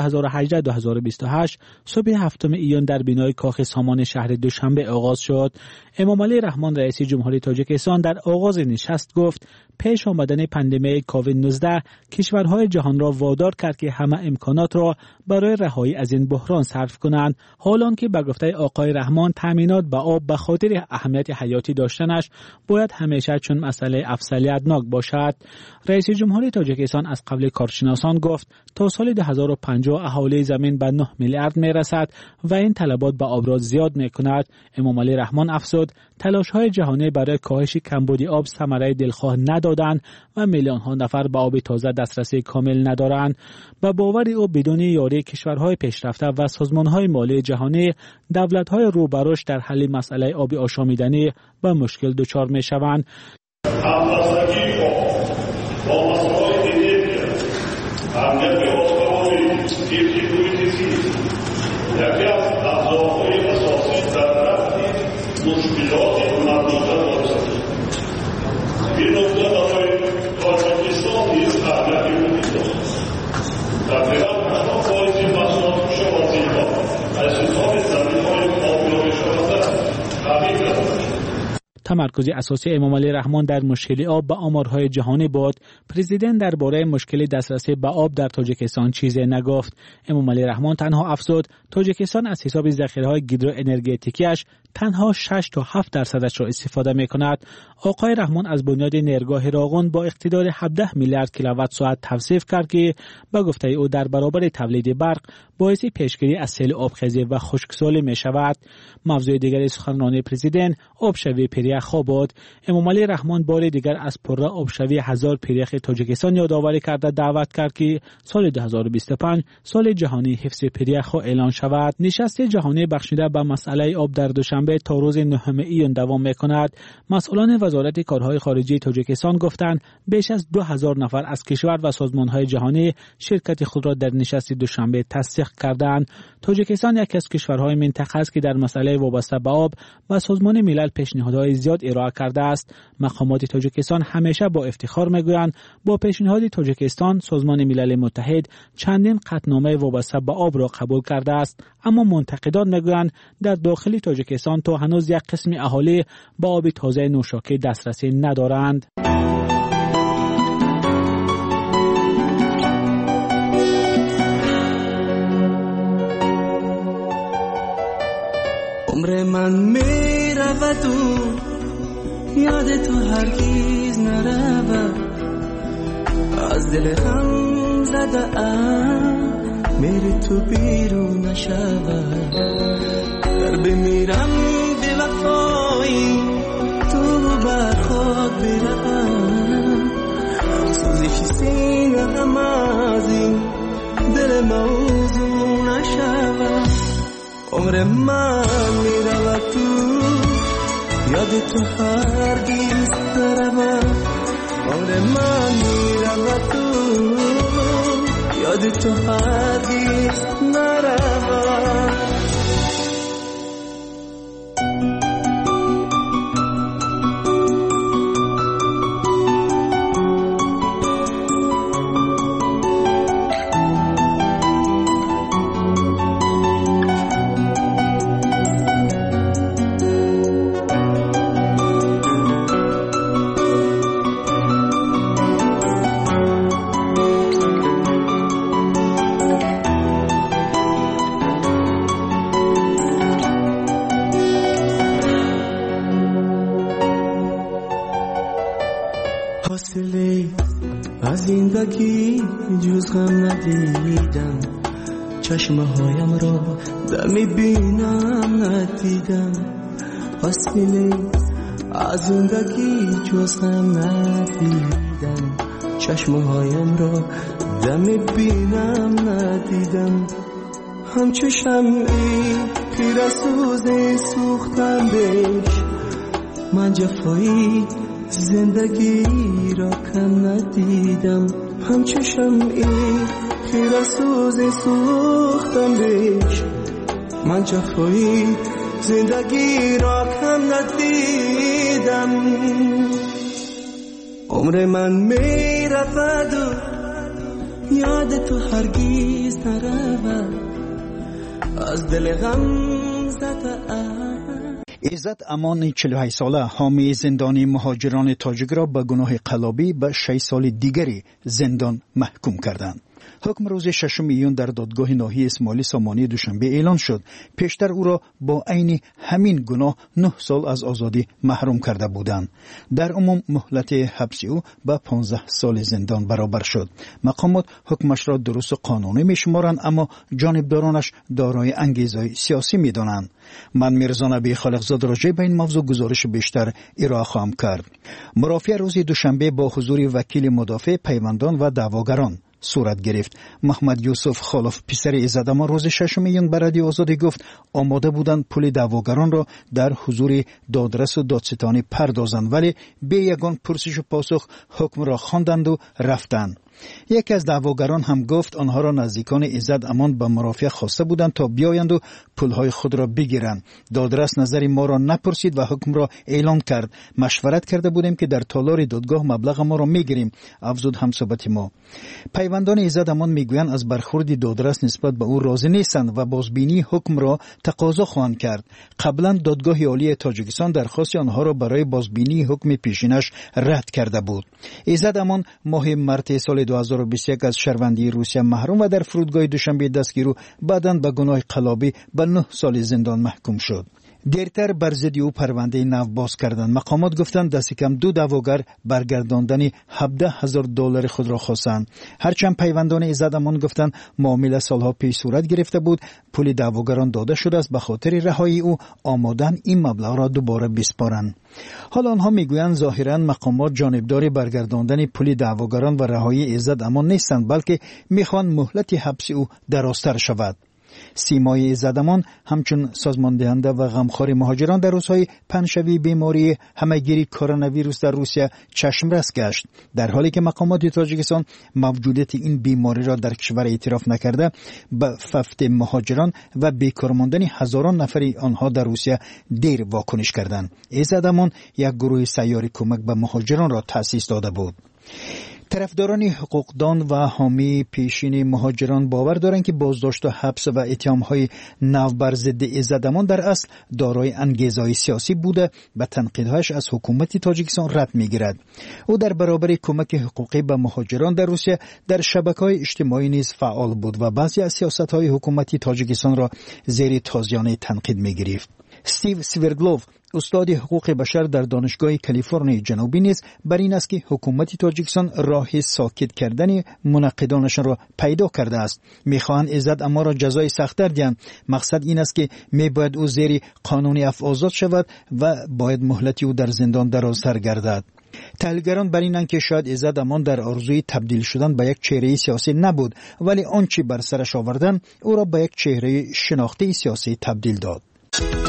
2018-2028 صبح 7 ایان در بینای کاخ سامان شهر دوشنبه آغاز شد. امام علی رحمان رئیس جمهوری تاجیکستان در آغاز نشست گفت پیش آمدن پاندمی کووید 19 کشورهای جهان را وادار کرد که همه امکانات را برای رهایی از این بحران صرف کنند، حالانکه به گفته آقای رحمان تامینات به آب به خاطر اهمیت حیاتی داشتنش باید همیشه چون مسئله افضلیت‌ناک باشد. رئیس جمهوری تاجیکستان از قبل کارشناسان گفت تا سال 2050 اهالی زمین به 9 میلیارد میرسد و این طلبات به آب را زیاد میکند. امام علی رحمان افزود تلاش‌های جهانی برای کاهش کمبود آب ثمره دلخواه ندادند و میلیون‌ها نفر به آب تازه دسترسی کامل ندارند. با باور او بدون یاری کشورهای پیشرفته و سازمان‌های مالی جهانی دولت‌های روبروش در حل مسئله آب آشامیدنی به مشکل دچار می‌شوند. تمرکز اساسی امام علی رحمان در مشکل آب به آمارهای جهانی بود. پرزیدنت درباره مشکل دسترسی به آب در تاجیکستان چیزی نگفت. امام علی رحمان تنها افزود تاجیکستان از حساب ذخیره‌های گیدروانرژیتیکیش تنها 6 تا 7% را استفاده می‌کند. آقای رحمان از بنیاد نیرگاه راغون با اقتدار 17 میلیارد کیلووات ساعت توصیف کرد که به گفته او در برابر تولید برق باعث پیشگیری از سیل آبخیزی و خشکسالی می‌شود. موضوع دیگر سخنرانی پرزیدنت آبشوی پریه پیریخ‌ها بود. امامعلی رحمان بار دیگر از پرره آبشوی هزار پیریخ تاجیکستان یادآوری کرده دعوت کرد که سال 2025 سال جهانی حفظ پیریخ‌ها اعلان شود. نشست جهانی بخشیده به مسئله آب در دوشنبه تا روز 9 ایون دوام می‌کند. مسئولان وزارت کارهای خارجه تاجیکستان گفتند بیش از 2000 نفر از کشور و سازمان‌های جهانی شرکت خود را در نشست دوشنبه تصدیق کردند. تاجیکستان یکی از کشورهای منطقه است که در مسئله وابسته به آب و سازمان ملل پیشنهادهای زیاد ارائه کرده است. مقامات تاجیکستان همیشه با افتخار میگویند با پیشنهاد تاجیکستان سازمان ملل متحد چندین قطعنامه وابسته به آب را قبول کرده است، اما منتقدان میگویند در داخل تاجیکستان تا هنوز یک قسم اهالی به آب تازه نوشاکی دسترسی ندارند. عمر من می رود و یاد تو هرگیز نرود، از دل هم زده ام میری تو بیرون نشود. در بمیرم به وفایی تو بر خود بروم، سوزش سینه هم از این دل موضوع نشود. عمر من می رود تو یاد تو هرگیز نرود، عمر من می رود تو یاد تو هرگیز نرود. از زندگی جز غم ندیدم، چشمه هایم را دمی بینم ندیدم. حاصله از زندگی جز غم ندیدم، چشمه هایم را دمی بینم ندیدم. همچو شمعی پیر سوز سوختم بهش، من جفایی زندگی را کم ندیدم. همچو شمعی خیره سوز سوختم بهش، من جفایی زندگی را کم ندیدم. عمر من می رود و یاد تو هرگیز نرود، از دل غم زده عزت امان 48 ساله حامی زندانی مهاجران تاجیک را به گناه قلابی به 6 سال دیگری زندان محکوم کردند. حکم روز 6 ایون در دادگاه ناحیه اسماعیلی سامانی دوشنبه اعلان شد. پیشتر او را با عین همین گناه 9 سال از آزادی محروم کرده بودند. در عموم مهلت حبس او به 15 سال زندان برابر شد. مقامات حکمش را درست قانونی می‌شمارند، اما جانبدارانش دارای انگیزه سیاسی می‌دانند. من میرزا نبی خالقزاد راجع به این موضوع گزارش بیشتر ارائه خواهم کرد. مرافعه روز دوشنبه با حضور وکیل مدافع پیوندان و دعواگران صورت گرفت. محمد یوسف خالف پسر عزت امان روز 6 ایون به رادیو آزادی گفت آماده بودند پول دعواگران را در حضور دادرس و دادستانی پردازند، ولی به یگان پرسش و پاسخ حکم را خواندند و رفتند. یکی از دعواگران هم گفت آنها را نزدیکان عزت امان به مرافعه خواسته بودند تا بیایند و پولهای خود را بگیرند. دادرس نظر ما را نپرسید و حکم را اعلان کرد. مشورت کرده بودیم که در تالار دادگاه مبلغ ما را میگیریم، افزود همصحبت ما. پیوندان عزت امان میگویند از برخورد دادرس نسبت به او راضی نیستند و بازبینی حکم را تقاضا خواهند کرد. قبلا دادگاه عالی تاجیکستان درخواست آنها را برای بازبینی حکم پیشینش رد کرده بود. عزت امان ماه مارس سال 2021 از شهروندی روسیه محروم و در فرودگاه دوشنبه دستگیر و بعداً به گناه قلابی به 9 سال زندان محکوم شد. دیرتر بر ضد او پرونده نو باز کردند. مقامات گفتند دست کم 2 دعواگر برگرداندن $17,000 خود را خواستند. هرچند پیوندان عزت امان گفتند معامله سالها پیش صورت گرفته بود، پول دعواگران داده شده است، به خاطر رهایی او آمادن این مبلغ را دوباره بسپارند. حالا آنها میگویند ظاهرا مقامات جانبدار برگرداندن پول دعواگران و رهایی عزت امان نیستند، بلکه میخوان مهلت حبس او درازتر شود. سیمای عزت امان همچون سازمان دهنده و غمخوار مهاجران در روزهای پنجشنبه بیماری همهگیری کرونا ویروس در روسیه چشمرس گشت، در حالی که مقامات تاجیکستان موجودیت این بیماری را در کشور اعتراف نکرده، به ففت مهاجران و بیکار ماندن هزاران نفر آنها در روسیه دیر واکنش کردند. عزت امان یک گروه سیاری کمک به مهاجران را تأسیس داده بود. طرفداران حقوقدان و حامی پیشین مهاجران باور دارند که بازداشت و حبس و اتهام‌های نو بر ضد عزت امان در اصل دارای انگیزه‌های سیاسی بوده و تنقیدهایش از حکومت تاجیکستان رد می‌گیرد. او در برابر کمک حقوقی به مهاجران در روسیه در شبکه‌های اجتماعی نیز فعال بود و بعضی از سیاست‌های حکومتی تاجیکستان را زیر تازیانه تنقید می‌گرفت. استیو سویردلوف، استاد حقوق بشر در دانشگاه کالیفرنیا جنوبی نیز بر این است که حکومت تاجیکستان راه ساکت کردن منقدانش را پیدا کرده است. میخواهند عزت امان را جزای سخت‌تر دهند. مقصد این است که میباید او زیر قانون عفو آزاد شود و باید مهلت او در زندان درازتر گردد. تحلیلگران بر اینند که شاید عزت امان در آرزوی تبدیل شدن به یک چهره سیاسی نبود، ولی آنچه بر سرش آوردن او را به یک چهره شناخته سیاسی تبدیل داد.